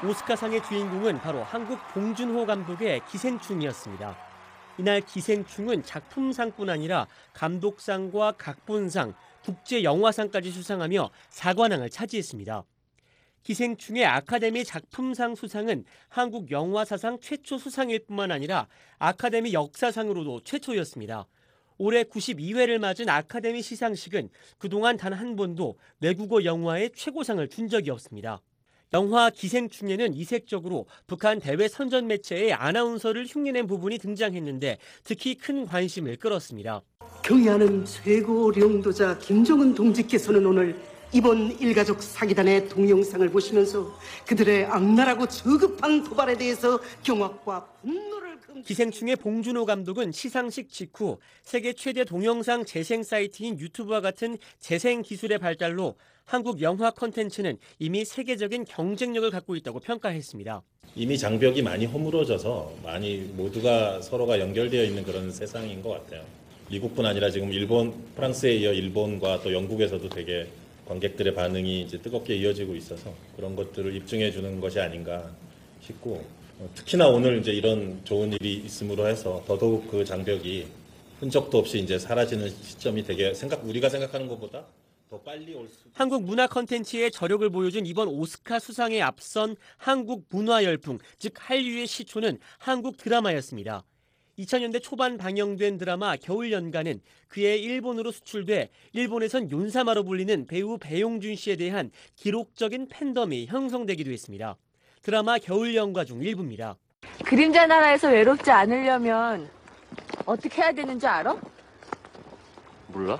오스카상의 주인공은 바로 한국 봉준호 감독의 기생충이었습니다. 이날 기생충은 작품상뿐 아니라 감독상과 각본상, 국제영화상까지 수상하며 사관왕을 차지했습니다. 기생충의 아카데미 작품상 수상은 한국 영화사상 최초 수상일 뿐만 아니라 아카데미 역사상으로도 최초였습니다. 올해 구십이 회를 맞은 아카데미 시상식은 그동안 단 한 번도 외국어 영화에 최고상을 준 적이 없습니다. 영화 기생충에는 이색적으로 북한 대외 선전 매체의 아나운서를 흉내낸 부분이 등장했는데 특히 큰 관심을 끌었습니다. 경의하는 최고領導자 김정은 동지께서는 오늘 이번 일가족 사기단의 동영상을 보시면서 그들의 악랄하고 저급한 도발에 대해서 경악과 분노를 금... 기생충의 봉준호 감독은 시상식 직후 세계 최대 동영상 재생 사이트인 유튜브와 같은 재생 기술의 발달로 한국 영화 콘텐츠는 이미 세계적인 경쟁력을 갖고 있다고 평가했습니다. 이미 장벽이 많이 허물어져서 많이 모두가 서로가 연결되어 있는 그런 세상인 것 같아요. 미국뿐 아니라 지금 일본, 프랑스에 이어 일본과 또 영국에서도 되게 관객들의 반응이 이제 뜨겁게 이어지고 있어서 그런 것들을 입증해 주는 것이 아닌가 싶고, 특히나 오늘 이제 이런 좋은 일이 있음으로 해서 더더욱 그 장벽이 흔적도 없이 이제 사라지는 시점이 되게 생각 우리가 생각하는 것보다 더 빨리 올 수. 한국 문화 콘텐츠의 저력을 보여준 이번 오스카 수상에 앞선 한국 문화 열풍, 즉 한류의 시초는 한국 드라마였습니다. 이천 년대 초반 방영된 드라마 겨울연가는 그해 일본으로 수출돼 일본에선 윤사마로 불리는 배우 배용준 씨에 대한 기록적인 팬덤이 형성되기도 했습니다. 드라마 겨울연가 중 일부입니다. 그림자 나라에서 외롭지 않으려면 어떻게 해야 되는 줄 알아? 몰라?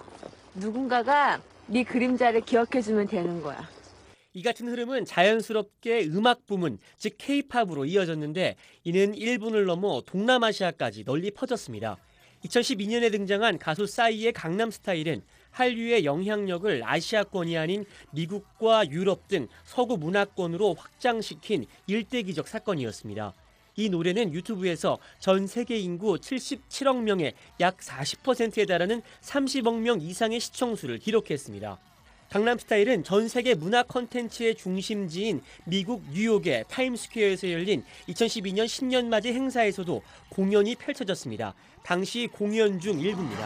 누군가가 네 그림자를 기억해주면 되는 거야. 이 같은 흐름은 자연스럽게 음악 부문, 즉 케이팝으로 이어졌는데 이는 일본을 넘어 동남아시아까지 널리 퍼졌습니다. 이천십이 년에 등장한 가수 싸이의 강남스타일은 한류의 영향력을 아시아권이 아닌 미국과 유럽 등 서구 문화권으로 확장시킨 일대기적 사건이었습니다. 이 노래는 유튜브에서 전 세계 인구 칠십칠억 명의 약 사십 퍼센트에 달하는 삼십억 명 이상의 시청수를 기록했습니다. 강남스타일은 전 세계 문화 콘텐츠의 중심지인 미국 뉴욕의 타임스퀘어에서 열린 이천십이 년 신년맞이 행사에서도 공연이 펼쳐졌습니다. 당시 공연 중 일부입니다.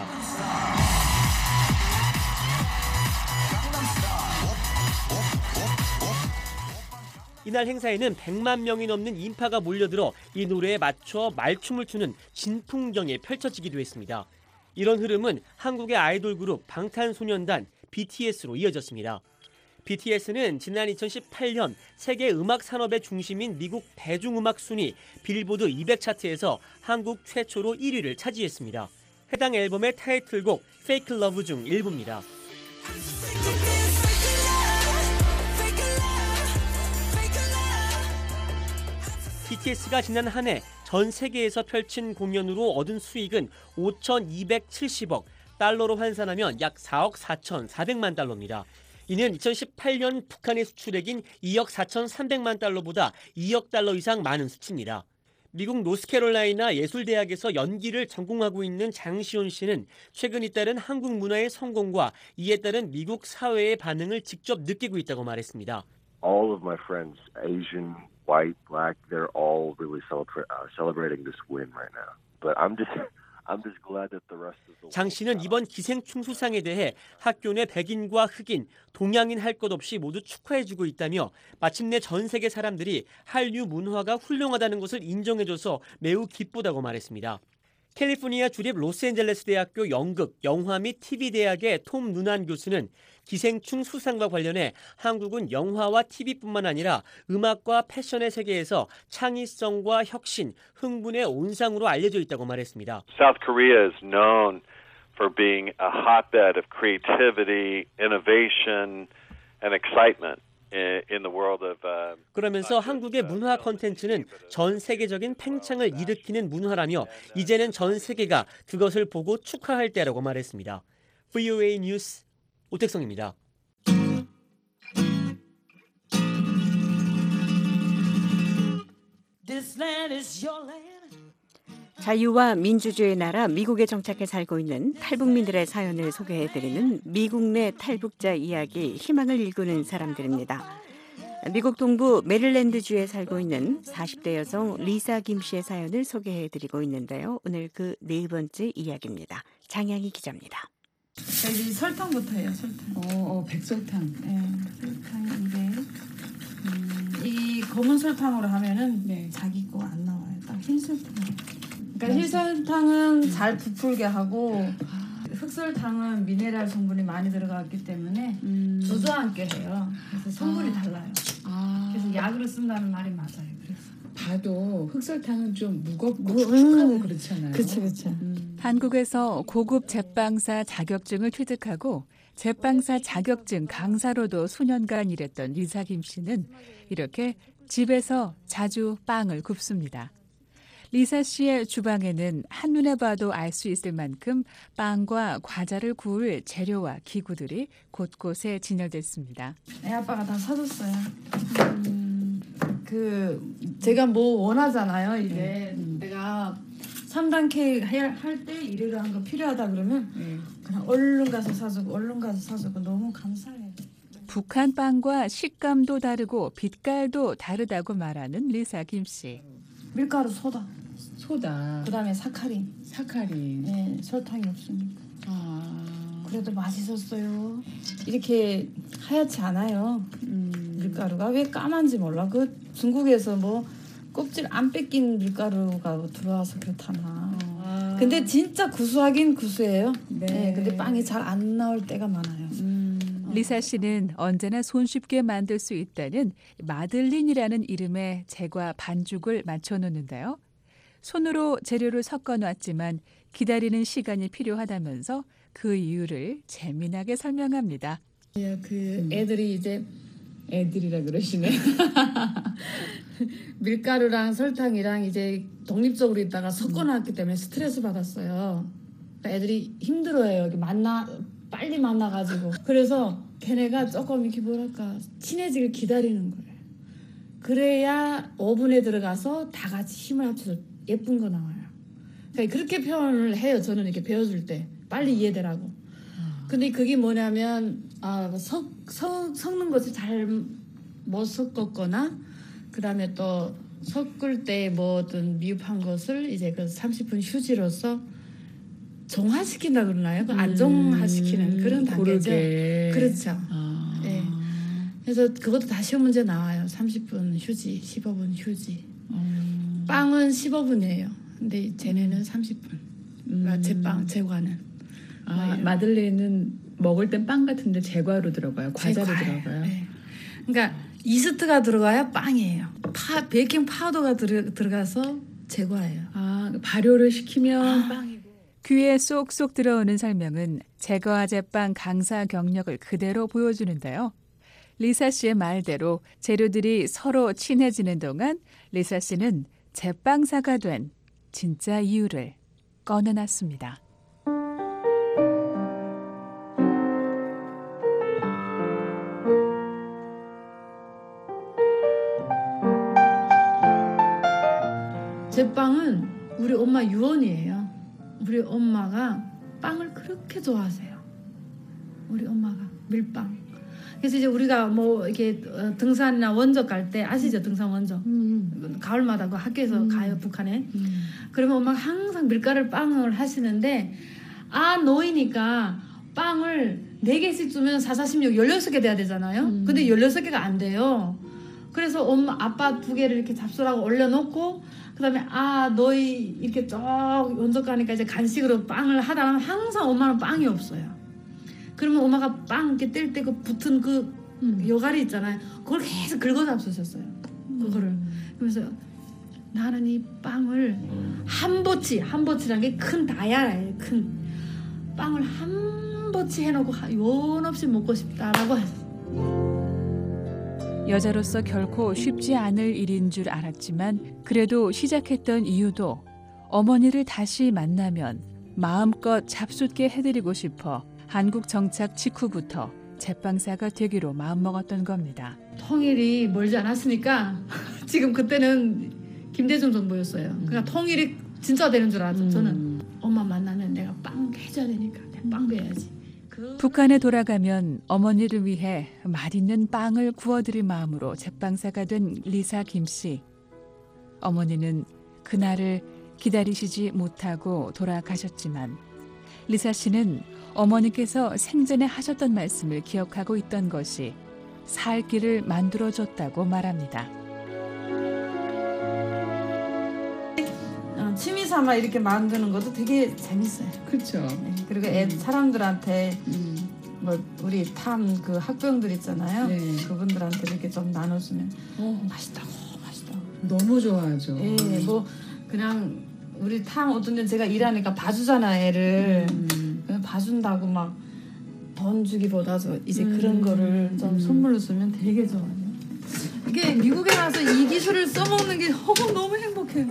이날 행사에는 백만 명이 넘는 인파가 몰려들어 이 노래에 맞춰 말춤을 추는 진풍경이 펼쳐지기도 했습니다. 이런 흐름은 한국의 아이돌 그룹 방탄소년단 비티에스로 이어졌습니다. 비티에스는 지난 이천십팔 년 세계 음악 산업의 중심인 미국 대중음악 순위 빌보드 이백 차트에서 한국 최초로 일 위를 차지했습니다. 해당 앨범의 타이틀곡 Fake Love 중 일부입니다. 비티에스가 지난 한 해 전 세계에서 펼친 공연으로 얻은 수익은 오천이백칠십억, 달러로 환산하면 약 사억 사천사백만 달러입니다. 이는 이천십팔 년 북한의 수출액인 이억 사천삼백만 달러보다 이억 달러 이상 많은 수치입니다. 미국 노스캐롤라이나 예술대학에서 연기를 전공하고 있는 장시온 씨는 최근 잇따른 한국 문화의 성공과 이에 따른 미국 사회의 반응을 직접 느끼고 있다고 말했습니다. All of my friends, Asian, white, black, they're all really celebra- uh, celebrating this win right now. But I'm just... 장 씨는 이번 기생충 수상에 대해 학교 내 백인과 흑인, 동양인 할 것 없이 모두 축하해주고 있다며 마침내 전 세계 사람들이 한류 문화가 훌륭하다는 것을 인정해줘서 매우 기쁘다고 말했습니다. 캘리포니아 주립 로스앤젤레스 대학교 연극, 영화 및 티비 대학의 톰 누난 교수는 기생충 수상과 관련해 한국은 영화와 티비뿐만 아니라 음악과 패션의 세계에서 창의성과 혁신, 흥분의 온상으로 알려져 있다고 말했습니다. South Korea is known for being a hotbed of creativity, innovation, and excitement. 그러면서 한국의 문화 콘텐츠는 전 세계적인 팽창을 일으키는 문화라며 이제는 전 세계가 그것을 보고 축하할 때라고 말했습니다. 브이오에이 뉴스 오택성입니다. 자유와 민주주의의 나라 미국에 정착해 살고 있는 탈북민들의 사연을 소개해드리는 미국 내 탈북자 이야기, 희망을 일구는 사람들입니다. 미국 동부 메릴랜드주에 살고 있는 사십 대 여성 리사 김 씨의 사연을 소개해드리고 있는데요. 오늘 그 네 번째 이야기입니다. 장양희 기자입니다. 여기 설탕부터 해요. 설탕. 어, 어 백설탕. 네, 설탕 이백. 음, 이 검은 설탕으로 하면은 네. 자기 거 안 나와요. 딱 흰 설탕. 그러니까 흰 설탕은 잘 부풀게 하고 흑설탕은 미네랄 성분이 많이 들어갔기 때문에 음. 주저앉게 해요. 그래서 성분이 아. 달라요. 아. 그래서 약으로 쓴다는 말이 맞아요. 그래서. 봐도 흑설탕은 좀 무겁고 축축하고 음. 그렇잖아요. 그렇죠, 그렇죠. 음. 한국에서 고급 제빵사 자격증을 취득하고 제빵사 자격증 강사로도 수년간 일했던 리사 김 씨는 이렇게 집에서 자주 빵을 굽습니다. 리사 씨의 주방에는 한눈에 봐도 알 수 있을 만큼 빵과 과자를 구울 재료와 기구들이 곳곳에 진열됐습니다. 애 아빠가 다 사줬어요. 음, 그 제가 뭐 원하잖아요. 이게 음. 내가 삼 단 케이크 할 때 이래로 한 거 필요하다 그러면 음. 그냥 얼른 가서 사주고 얼른 가서 사주고 너무 감사해요. 북한 빵과 식감도 다르고 빛깔도 다르다고 말하는 리사 김 씨. 밀가루, 소다. 소다. 그다음에 사카린. 사카린. 네, 설탕이 없으니까. 아. 그래도 맛있었어요. 이렇게 하얗지 않아요. 음. 밀가루가 왜 까만지 몰라. 그 중국에서 뭐 껍질 안 뺏긴 밀가루가 들어와서 그렇다나. 아. 근데 진짜 구수하긴 구수해요. 네. 네. 근데 빵이 잘 안 나올 때가 많아요. 음. 리사 씨는 언제나 손쉽게 만들 수 있다는 마들린이라는 이름의 제과 반죽을 맞춰놓는데요. 손으로 재료를 섞어놨지만 기다리는 시간이 필요하다면서 그 이유를 재미나게 설명합니다. 그 애들이 이제 애들이라 그러시네. 밀가루랑 설탕이랑 이제 독립적으로 있다가 섞어놨기 때문에 스트레스 받았어요. 애들이 힘들어해요. 만나 빨리 만나가지고. 그래서 걔네가 조금 이렇게 뭐랄까 친해지길 기다리는 거예요. 그래야 오븐에 들어가서 다 같이 힘을 합쳐서 예쁜 거 나와요. 그러니까 그렇게 표현을 해요. 저는 이렇게 배워줄 때 빨리 이해되라고. 근데 그게 뭐냐면 아, 섞, 섞, 섞는 것을 잘 못 섞었거나 그 다음에 또 섞을 때 뭐 어떤 미흡한 것을 이제 그 삼십 분 휴지로서 정화시킨다 그러나요? 그 안정화시키는 음, 그런 단계죠. 고르게. 그렇죠. 아. 네. 그래서 그것도 다 시험 문제 나와요. 삼십 분 휴지, 십오 분 휴지. 음. 빵은 십오 분이에요. 근데 쟤네는 삼십 분. 음. 제빵, 제과는. 아, 마들렌은 먹을 땐 빵 같은데 제과로 들어가요. 과자로 제과예요. 들어가요. 네. 그러니까 이스트가 들어가야 빵이에요. 파, 베이킹 파우더가 들어, 들어가서 제과예요. 아, 발효를 시키면 아. 빵이. 귀에 쏙쏙 들어오는 설명은 제과 제빵 강사 경력을 그대로 보여주는데요. 리사 씨의 말대로 재료들이 서로 친해지는 동안 리사 씨는 제빵사가 된 진짜 이유를 꺼내놨습니다. 제빵은 우리 엄마 유언이에요. 우리 엄마가 빵을 그렇게 좋아하세요. 우리 엄마가 밀빵. 그래서 이제 우리가 뭐 이렇게 등산이나 원적 갈 때 아시죠? 등산 원적. 음. 가을마다 그 학교에서 음. 가요 북한에. 음. 그러면 엄마가 항상 밀가루 빵을 하시는데 아 노이니까 빵을 네 개씩 주면 사, 사, 십육, 열여섯 개 돼야 되잖아요. 음. 근데 열여섯 개가 안 돼요. 그래서 엄마 아빠 두 개를 이렇게 잡수라고 올려놓고 그다음에 아 너희 이렇게 쭉 원적 가니까 이제 간식으로 빵을 하다 보면 항상 엄마는 빵이 없어요. 그러면 엄마가 빵 이렇게 뗄 때 그 붙은 그 음. 요가리 있잖아요. 그걸 계속 긁어 잡수셨어요. 그거를. 음. 그래서 나는 이 빵을 한 보치, 한 보치라는 게 큰 다야예요. 큰 빵을 한 보치 해놓고 연 없이 먹고 싶다라고 하셨어요. 여자로서 결코 쉽지 않을 일인 줄 알았지만 그래도 시작했던 이유도 어머니를 다시 만나면 마음껏 잡숫게 해드리고 싶어 한국 정착 직후부터 제빵사가 되기로 마음먹었던 겁니다. 통일이 멀지 않았으니까 지금 그때는 김대중 정부였어요. 그러니까 통일이 진짜 되는 줄 알았죠. 음. 저는 엄마 만나면 내가 빵 해줘야 되니까 내가 빵 배야지. 북한에 돌아가면 어머니를 위해 맛있는 빵을 구워드릴 마음으로 제빵사가 된 리사 김 씨. 어머니는 그날을 기다리시지 못하고 돌아가셨지만 리사 씨는 어머니께서 생전에 하셨던 말씀을 기억하고 있던 것이 살 길을 만들어줬다고 말합니다. 취미 삼아 이렇게 만드는 것도 되게 재밌어요. 그렇죠. 네. 그리고 애 사람들한테 음. 뭐 우리 탐 그 학병들 있잖아요. 네. 그분들한테 이렇게 좀 나눠주면 어, 맛있다고 맛있다고. 너무 좋아하죠. 예, 뭐 그냥 우리 탐 어떤 데 제가 일하니까 봐주잖아 애를. 음. 봐준다고 막 돈 주기보다 저 이제 음. 그런 거를 좀 음. 선물로 주면 되게 좋아요. 이게 미국에 와서 이 기술을 써먹는 게 어, 너무 행복해요.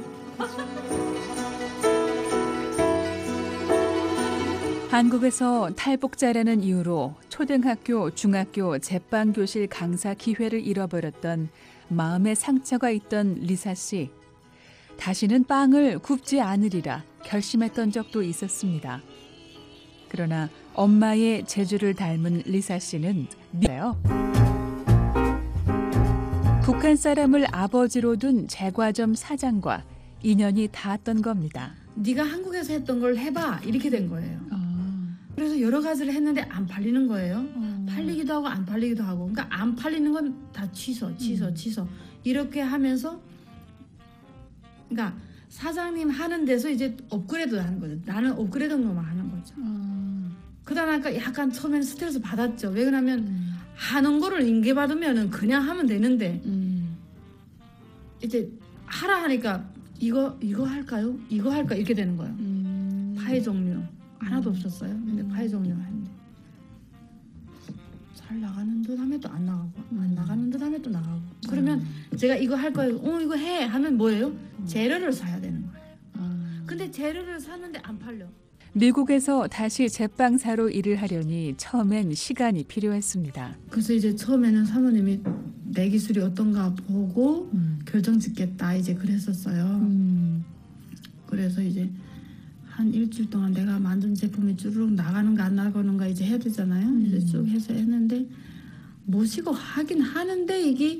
한국에서 탈북자라는 이유로 초등학교, 중학교 제빵교실 강사 기회를 잃어버렸던 마음의 상처가 있던 리사 씨. 다시는 빵을 굽지 않으리라 결심했던 적도 있었습니다. 그러나 엄마의 재주를 닮은 리사 씨는 미래요. 북한 사람을 아버지로 둔 제과점 사장과 인연이 닿았던 겁니다. 네가 한국에서 했던 걸 해봐 이렇게 된 거예요. 그래서 여러 가지를 했는데 안 팔리는 거예요. 음. 팔리기도 하고 안 팔리기도 하고. 그러니까 안 팔리는 건 다 취소, 취소, 음. 취소. 이렇게 하면서 그러니까 사장님 하는 데서 이제 업그레이드 하는 거죠. 나는 업그레이드만 하는 거죠. 음. 그러다가 약간 처음에는 스트레스 받았죠. 왜 그러냐면 음. 하는 거를 인계받으면 그냥 하면 되는데 음. 이제 하라 하니까 이거 이거 할까요? 이거 할까? 이렇게 되는 거예요. 음. 파이 종류. 하나도 없었어요. 근데 음. 파이 종류가 했는데 잘 나가는 듯 하면 또 안 나가고 음. 안 나가는 듯 하면 또 나가고 그러면 음. 제가 이거 할 거예요. 어 이거 해 하면 뭐예요? 음. 재료를 사야 되는 거예요. 음. 근데 재료를 샀는데 안 팔려. 미국에서 다시 제빵사로 일을 하려니 처음엔 시간이 필요했습니다. 그래서 이제 처음에는 사모님이 내 기술이 어떤가 보고 음. 결정 짓겠다 이제 그랬었어요. 음. 그래서 이제 한 일주일 동안 내가 만든 제품이 쭈르륵 나가는가 안 나가는가 이제 해야 되잖아요. 음. 이제 쭉 해서 했는데 모시고 하긴 하는데 이게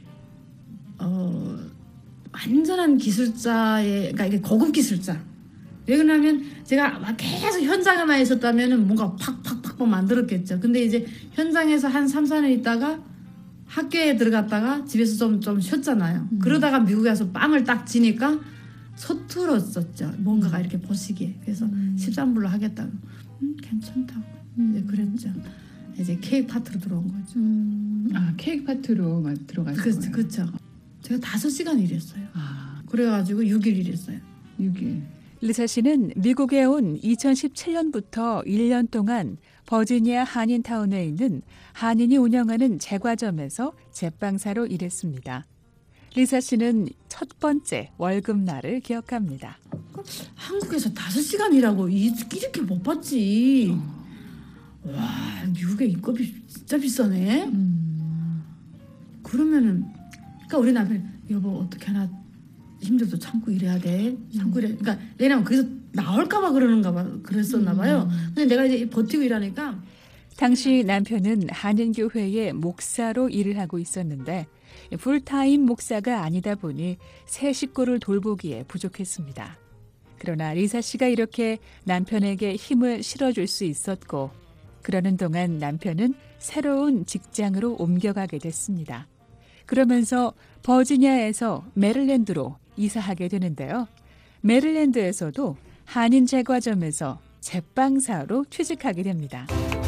어 완전한 기술자의 그러니까 이게 고급 기술자. 왜 그러냐면 제가 막 계속 현장에만 있었다면은 뭔가 팍팍팍 만들었겠죠. 근데 이제 현장에서 한 삼, 사 년 있다가 학교에 들어갔다가 집에서 좀 좀 쉬었잖아요. 음. 그러다가 미국에 와서 빵을 딱 지니까 서툴었었죠. 뭔가가 이렇게 보시기에. 그래서 음. 십삼 불로 하겠다고. 음, 괜찮다고. 음. 이제 그랬죠. 이제 케이크 파트로 들어온 거죠. 음. 아, 케이크 파트로 들어갔어요. 그렇죠. 그렇죠. 제가 다섯 시간 일했어요. 아. 그래가지고 육 일 일했어요. 육 일. 리사 씨는 미국에 온 이천십칠 년부터 일 년 동안 버지니아 한인타운에 있는 한인이 운영하는 제과점에서 제빵사로 일했습니다. 리사 씨는 첫 번째 월급날을 기억합니다. 한국에서 다섯 시간 일하고 이렇게 못 받지. 와, 미국의 인건비 진짜 비싸네. 음. 그러면은, 그러니까 우리 남편이 여보 어떻게 하나 힘들어도 참고 일해야 돼. 참고 일해. 그러니까 왜냐면 거기서 나올까봐 그러는가 봐, 그랬었나 봐요. 음. 근데 내가 이제 버티고 일하니까. 당시 남편은 한인교회의 목사로 일을 하고 있었는데 풀타임 목사가 아니다 보니 세 식구를 돌보기에 부족했습니다. 그러나 리사 씨가 이렇게 남편에게 힘을 실어줄 수 있었고 그러는 동안 남편은 새로운 직장으로 옮겨가게 됐습니다. 그러면서 버지니아에서 메릴랜드로 이사하게 되는데요. 메릴랜드에서도 한인 제과점에서 제빵사로 취직하게 됩니다.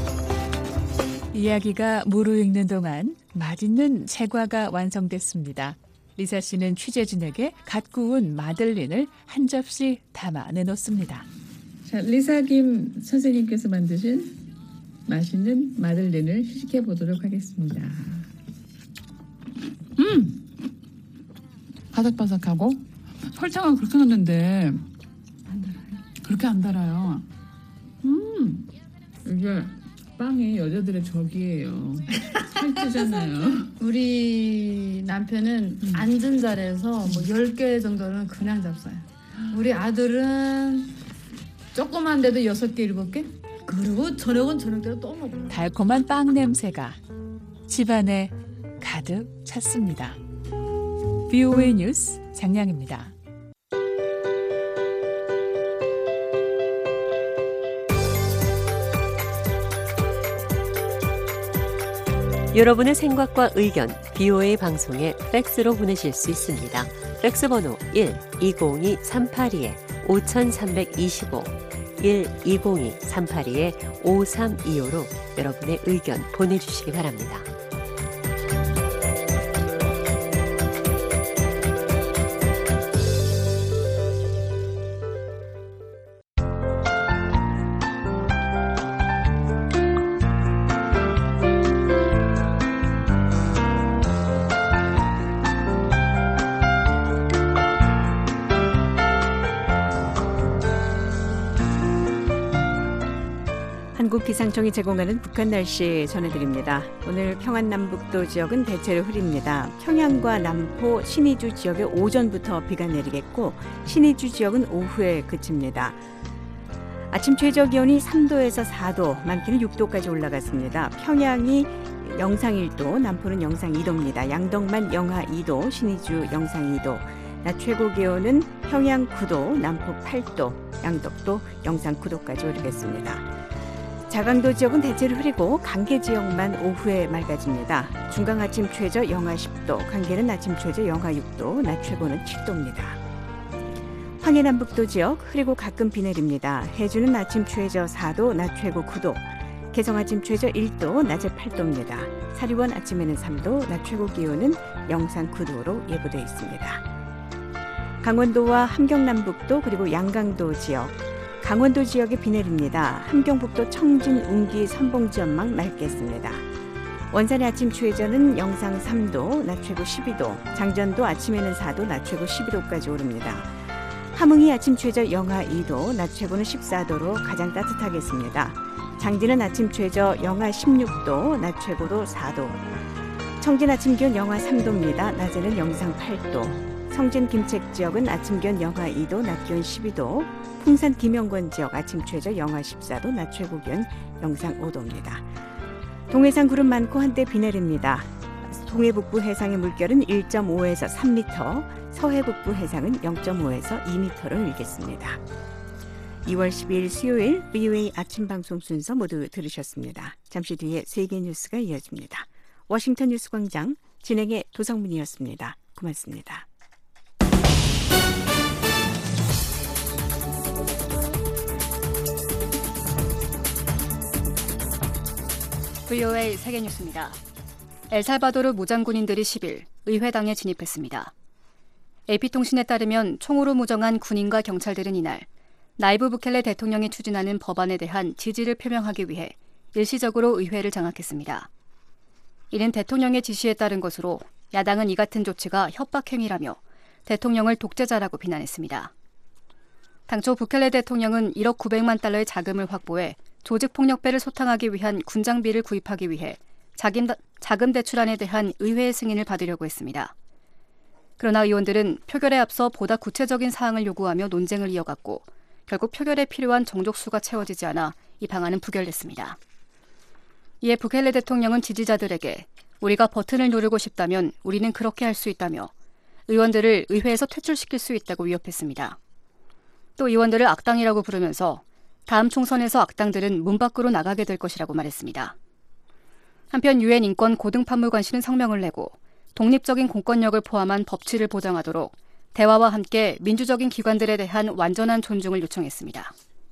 이야기가 무르익는 동안 맛있는 제과가 완성됐습니다. 리사 씨는 취재진에게 갓 구운 마들린을 한 접시 담아 내놓습니다. 자, 리사 김 선생님께서 만드신 맛있는 마들린을 시식해 보도록 하겠습니다. 음! 바삭바삭하고 설탕을 그렇게 넣는데 안 달아요. 그렇게 안 달아요. 음! 이게 빵이 여자들의 적이에요. 살찌잖아요. 우리 남편은 음. 앉은 자리에서 뭐 열 개 정도는 그냥 잡숴요. 우리 아들은 조그만데도 여섯 개, 일곱 개? 그리고 저녁은 저녁대로 또 먹고. 달콤한 빵 냄새가 집안에 가득 찼습니다. 브이오에이 뉴스 장량입니다. 여러분의 생각과 의견 브이오에이 방송에 팩스로 보내실 수 있습니다. 팩스 번호 일 이공이 삼팔이 오삼이오 일 이공이 삼팔이 오삼이오로 여러분의 의견 보내주시기 바랍니다. 한국기상청이 제공하는 북한 날씨 전해드립니다. 오늘 평안남북도 지역은 대체로 흐립니다. 평양과 남포, 신의주 지역에 오전부터 비가 내리겠고 신의주 지역은 오후에 그칩니다. 아침 최저기온이 삼 도에서 사 도, 많게는 육 도까지 올라갔습니다. 평양이 영상 일 도, 남포는 영상 이 도입니다. 양덕만 영하 이 도, 신의주 영상 이 도. 낮 최고 기온은 평양 구 도, 남포 팔 도, 양덕도 영상 구 도까지 오르겠습니다. 자강도 지역은 대체로 흐리고 강계 지역만 오후에 맑아집니다. 중강 아침 최저 영하 십 도, 강계는 아침 최저 영하 육 도, 낮 최고는 칠 도입니다. 황해남북도 지역 흐리고 가끔 비 내립니다. 해주는 아침 최저 사 도, 낮 최고 구 도, 개성 아침 최저 일 도, 낮에 팔 도입니다. 사리원 아침에는 삼 도, 낮 최고 기온은 영상 구 도로 예보되어 있습니다. 강원도와 함경남북도 그리고 양강도 지역, 강원도 지역에 비 내립니다. 함경북도 청진, 웅기, 선봉지 연막 맑겠습니다. 원산의 아침 최저는 영상 삼 도, 낮 최고 십이 도, 장전도 아침에는 사 도, 낮 최고 십이 도까지 오릅니다. 함흥이 아침 최저 영하 이 도, 낮 최고는 십사 도로 가장 따뜻하겠습니다. 장진은 아침 최저 영하 십육 도, 낮 최고도 사 도, 청진 아침 기온 영하 삼 도입니다. 낮에는 영상 팔 도, 성진 김책 지역은 아침 기온 영하 이 도, 낮 기온 십이 도, 풍산 김영권 지역 아침 최저 영하 십사 도, 낮 최고 기온 영상 오 도입니다. 동해상 구름 많고 한때 비 내립니다. 동해 북부 해상의 물결은 일 점 오에서 삼 미터, 서해 북부 해상은 영 점 오에서 이 미터로 일겠습니다. 이월 십이일 수요일 브이오에이 아침 방송 순서 모두 들으셨습니다. 잠시 뒤에 세계 뉴스가 이어집니다. 워싱턴 뉴스광장 진행의 도성문이었습니다. 고맙습니다. 브이오에이 세계뉴스입니다. 엘살바도르 무장군인들이 십일 의회당에 진입했습니다. 에이피통신에 따르면 총으로 무정한 군인과 경찰들은 이날 나이브 부켈레 대통령이 추진하는 법안에 대한 지지를 표명하기 위해 일시적으로 의회를 장악했습니다. 이는 대통령의 지시에 따른 것으로 야당은 이 같은 조치가 협박행위라며 대통령을 독재자라고 비난했습니다. 당초 부켈레 대통령은 일억 구백만 달러의 자금을 확보해 조직폭력배를 소탕하기 위한 군장비를 구입하기 위해 자금 대출안에 대한 의회의 승인을 받으려고 했습니다. 그러나 의원들은 표결에 앞서 보다 구체적인 사항을 요구하며 논쟁을 이어갔고 결국 표결에 필요한 정족수가 채워지지 않아 이 방안은 부결됐습니다. 이에 부켈레 대통령은 지지자들에게 우리가 버튼을 누르고 싶다면 우리는 그렇게 할 수 있다며 의원들을 의회에서 퇴출시킬 수 있다고 위협했습니다. 또 의원들을 악당이라고 부르면서 다음 총선에서 악당들은 문 밖으로 나가게 될 것이라고 말했습니다. 한편 유엔 인권 고등판무관실은 성명을 내고 독립적인 공권력을 포함한 법치를 보장하도록 대화와 함께 민주적인 기관들에 대한 완전한 존중을 요청했습니다.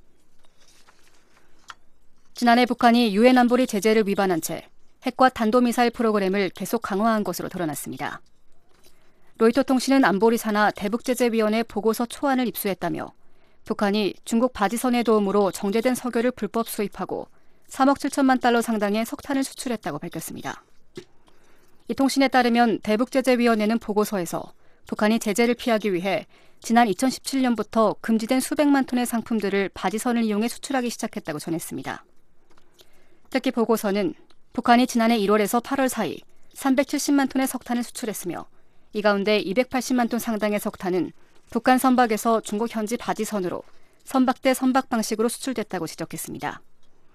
지난해 북한이 유엔 안보리 제재를 위반한 채 핵과 탄도미사일 프로그램을 계속 강화한 것으로 드러났습니다. 로이터 통신은 안보리 산하 대북제재위원회 보고서 초안을 입수했다며 북한이 중국 바지선의 도움으로 정제된 석유를 불법 수입하고 삼억 칠천만 달러 상당의 석탄을 수출했다고 밝혔습니다. 이 통신에 따르면 대북제재위원회는 보고서에서 북한이 제재를 피하기 위해 지난 이천십칠 년부터 금지된 수백만 톤의 상품들을 바지선을 이용해 수출하기 시작했다고 전했습니다. 특히 보고서는 북한이 지난해 일월에서 팔월 사이 삼백칠십만 톤의 석탄을 수출했으며 이 가운데 이백팔십만 톤 상당의 석탄은 북한 선박에서 중국 현지 바지선으로 선박대 선박 방식으로 수출됐다고 지적했습니다.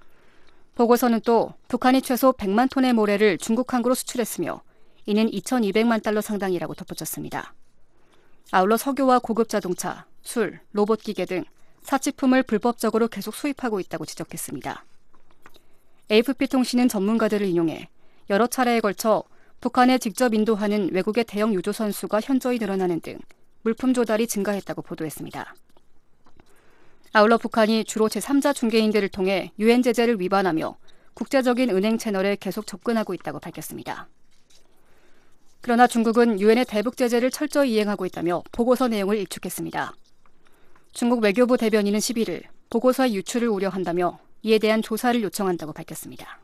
보고서는 또 북한이 최소 백만 톤의 모래를 중국 항구로 수출했으며 이는 이천이백만 달러 상당이라고 덧붙였습니다. 아울러 석유와 고급 자동차, 술, 로봇 기계 등 사치품을 불법적으로 계속 수입하고 있다고 지적했습니다. 에이에프피 통신은 전문가들을 인용해 여러 차례에 걸쳐 북한에 직접 인도하는 외국의 대형 유조 선수가 현저히 늘어나는 등 물품 조달이 증가했다고 보도했습니다. 아울러 북한이 주로 제삼자 중개인들을 통해 유엔 제재를 위반하며 국제적인 은행 채널에 계속 접근하고 있다고 밝혔습니다. 그러나 중국은 유엔의 대북 제재를 철저히 이행하고 있다며 보고서 내용을 일축했습니다. 중국 외교부 대변인은 십일일 보고서의 유출을 우려한다며 이에 대한 조사를 요청한다고 밝혔습니다.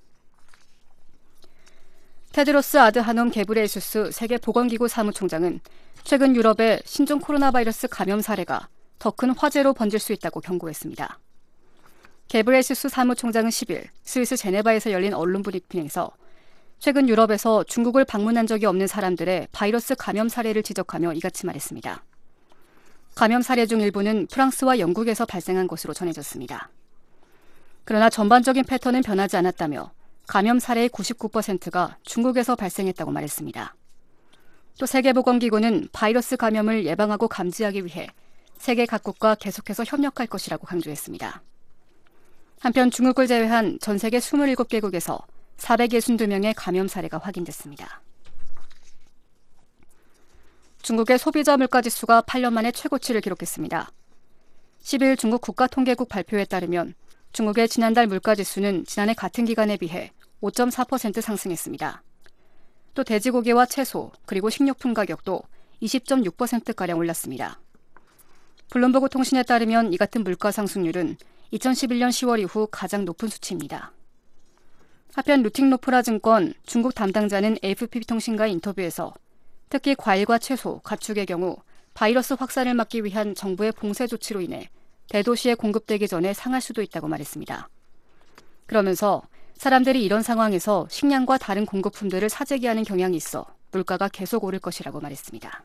테드로스 아드하놈 게브레예수스 세계보건기구 사무총장은 최근 유럽의 신종 코로나 바이러스 감염 사례가 더 큰 화재로 번질 수 있다고 경고했습니다. 게브레예수스 사무총장은 십일 스위스 제네바에서 열린 언론 브리핑에서 최근 유럽에서 중국을 방문한 적이 없는 사람들의 바이러스 감염 사례를 지적하며 이같이 말했습니다. 감염 사례 중 일부는 프랑스와 영국에서 발생한 것으로 전해졌습니다. 그러나 전반적인 패턴은 변하지 않았다며 감염 사례의 구십구 퍼센트가 중국에서 발생했다고 말했습니다. 또 세계보건기구는 바이러스 감염을 예방하고 감지하기 위해 세계 각국과 계속해서 협력할 것이라고 강조했습니다. 한편 중국을 제외한 전 세계 이십칠 개국에서 사백육십이 명의 감염 사례가 확인됐습니다. 중국의 소비자 물가지수가 팔 년 만에 최고치를 기록했습니다. 십일 중국 국가통계국 발표에 따르면 중국의 지난달 물가지수는 지난해 같은 기간에 비해 오 점 사 퍼센트 상승했습니다. 또 돼지고기와 채소 그리고 식료품 가격도 이십 점 육 퍼센트가량 올랐습니다. 블룸버그 통신에 따르면 이 같은 물가 상승률은 이천십일 년 시월 이후 가장 높은 수치입니다. 한편 루팅노프라 증권 중국 담당자는 에이에프피 통신과의 인터뷰에서 특히 과일과 채소, 가축의 경우 바이러스 확산을 막기 위한 정부의 봉쇄 조치로 인해 대도시에 공급되기 전에 상할 수도 있다고 말했습니다. 그러면서 사람들이 이런 상황에서 식량과 다른 공급품들을 사재기하는 경향이 있어 물가가 계속 오를 것이라고 말했습니다.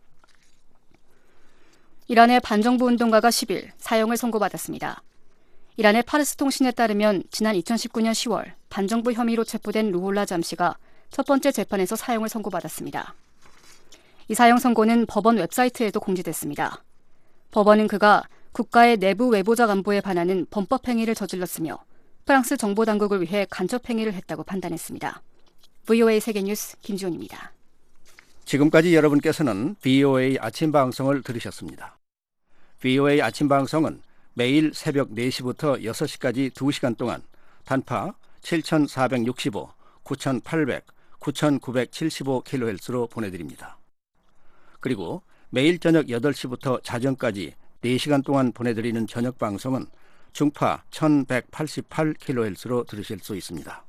이란의 반정부 운동가가 십일 사형을 선고받았습니다. 이란의 파르스 통신에 따르면 지난 이천십구 년 시월 반정부 혐의로 체포된 루홀라 잠시가 첫 번째 재판에서 사형을 선고받았습니다. 이 사형 선고는 법원 웹사이트에도 공지됐습니다. 법원은 그가 국가의 내부 외보적 안보에 반하는 범법 행위를 저질렀으며 프랑스 정보 당국을 위해 간첩 행위를 했다고 판단했습니다. 브이오에이 세계뉴스 김지훈입니다. 지금까지 여러분께서는 브이오에이 아침 방송을 들으셨습니다. 브이오에이 아침 방송은 매일 새벽 네 시부터 여섯 시까지 두 시간 동안 단파 칠천사백육십오, 구천팔백, 구천구백칠십오 킬로헤르츠로 보내드립니다. 그리고 매일 저녁 여덟 시부터 자정까지 네 시간 동안 보내드리는 저녁 방송은 중파 천백팔십팔 킬로헤르츠로 들으실 수 있습니다.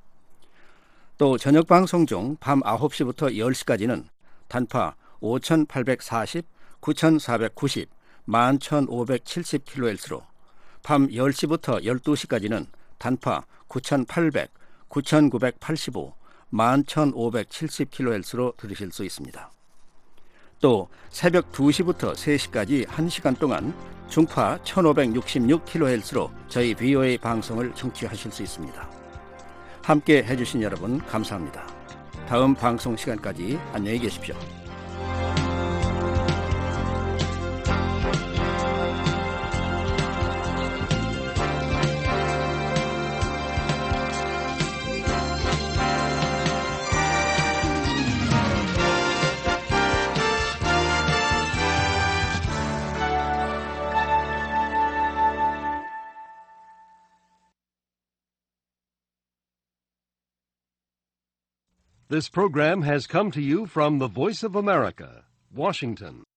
또 저녁 방송 중 밤 아홉 시부터 열 시까지는 단파 오천팔백사십, 구천사백구십, 만 천오백칠십 킬로헤르츠로 밤 열 시부터 열두 시까지는 단파 구천팔백, 구천구백팔십오, 만 천오백칠십 킬로헤르츠로 들으실 수 있습니다. 또 새벽 두 시부터 세 시까지 한 시간 동안 중파 천오백육십육 킬로헤르츠로 저희 브이오에이 방송을 청취하실 수 있습니다. 함께 해주신 여러분 감사합니다. 다음 방송 시간까지 안녕히 계십시오. This program has come to you from the Voice of America, Washington.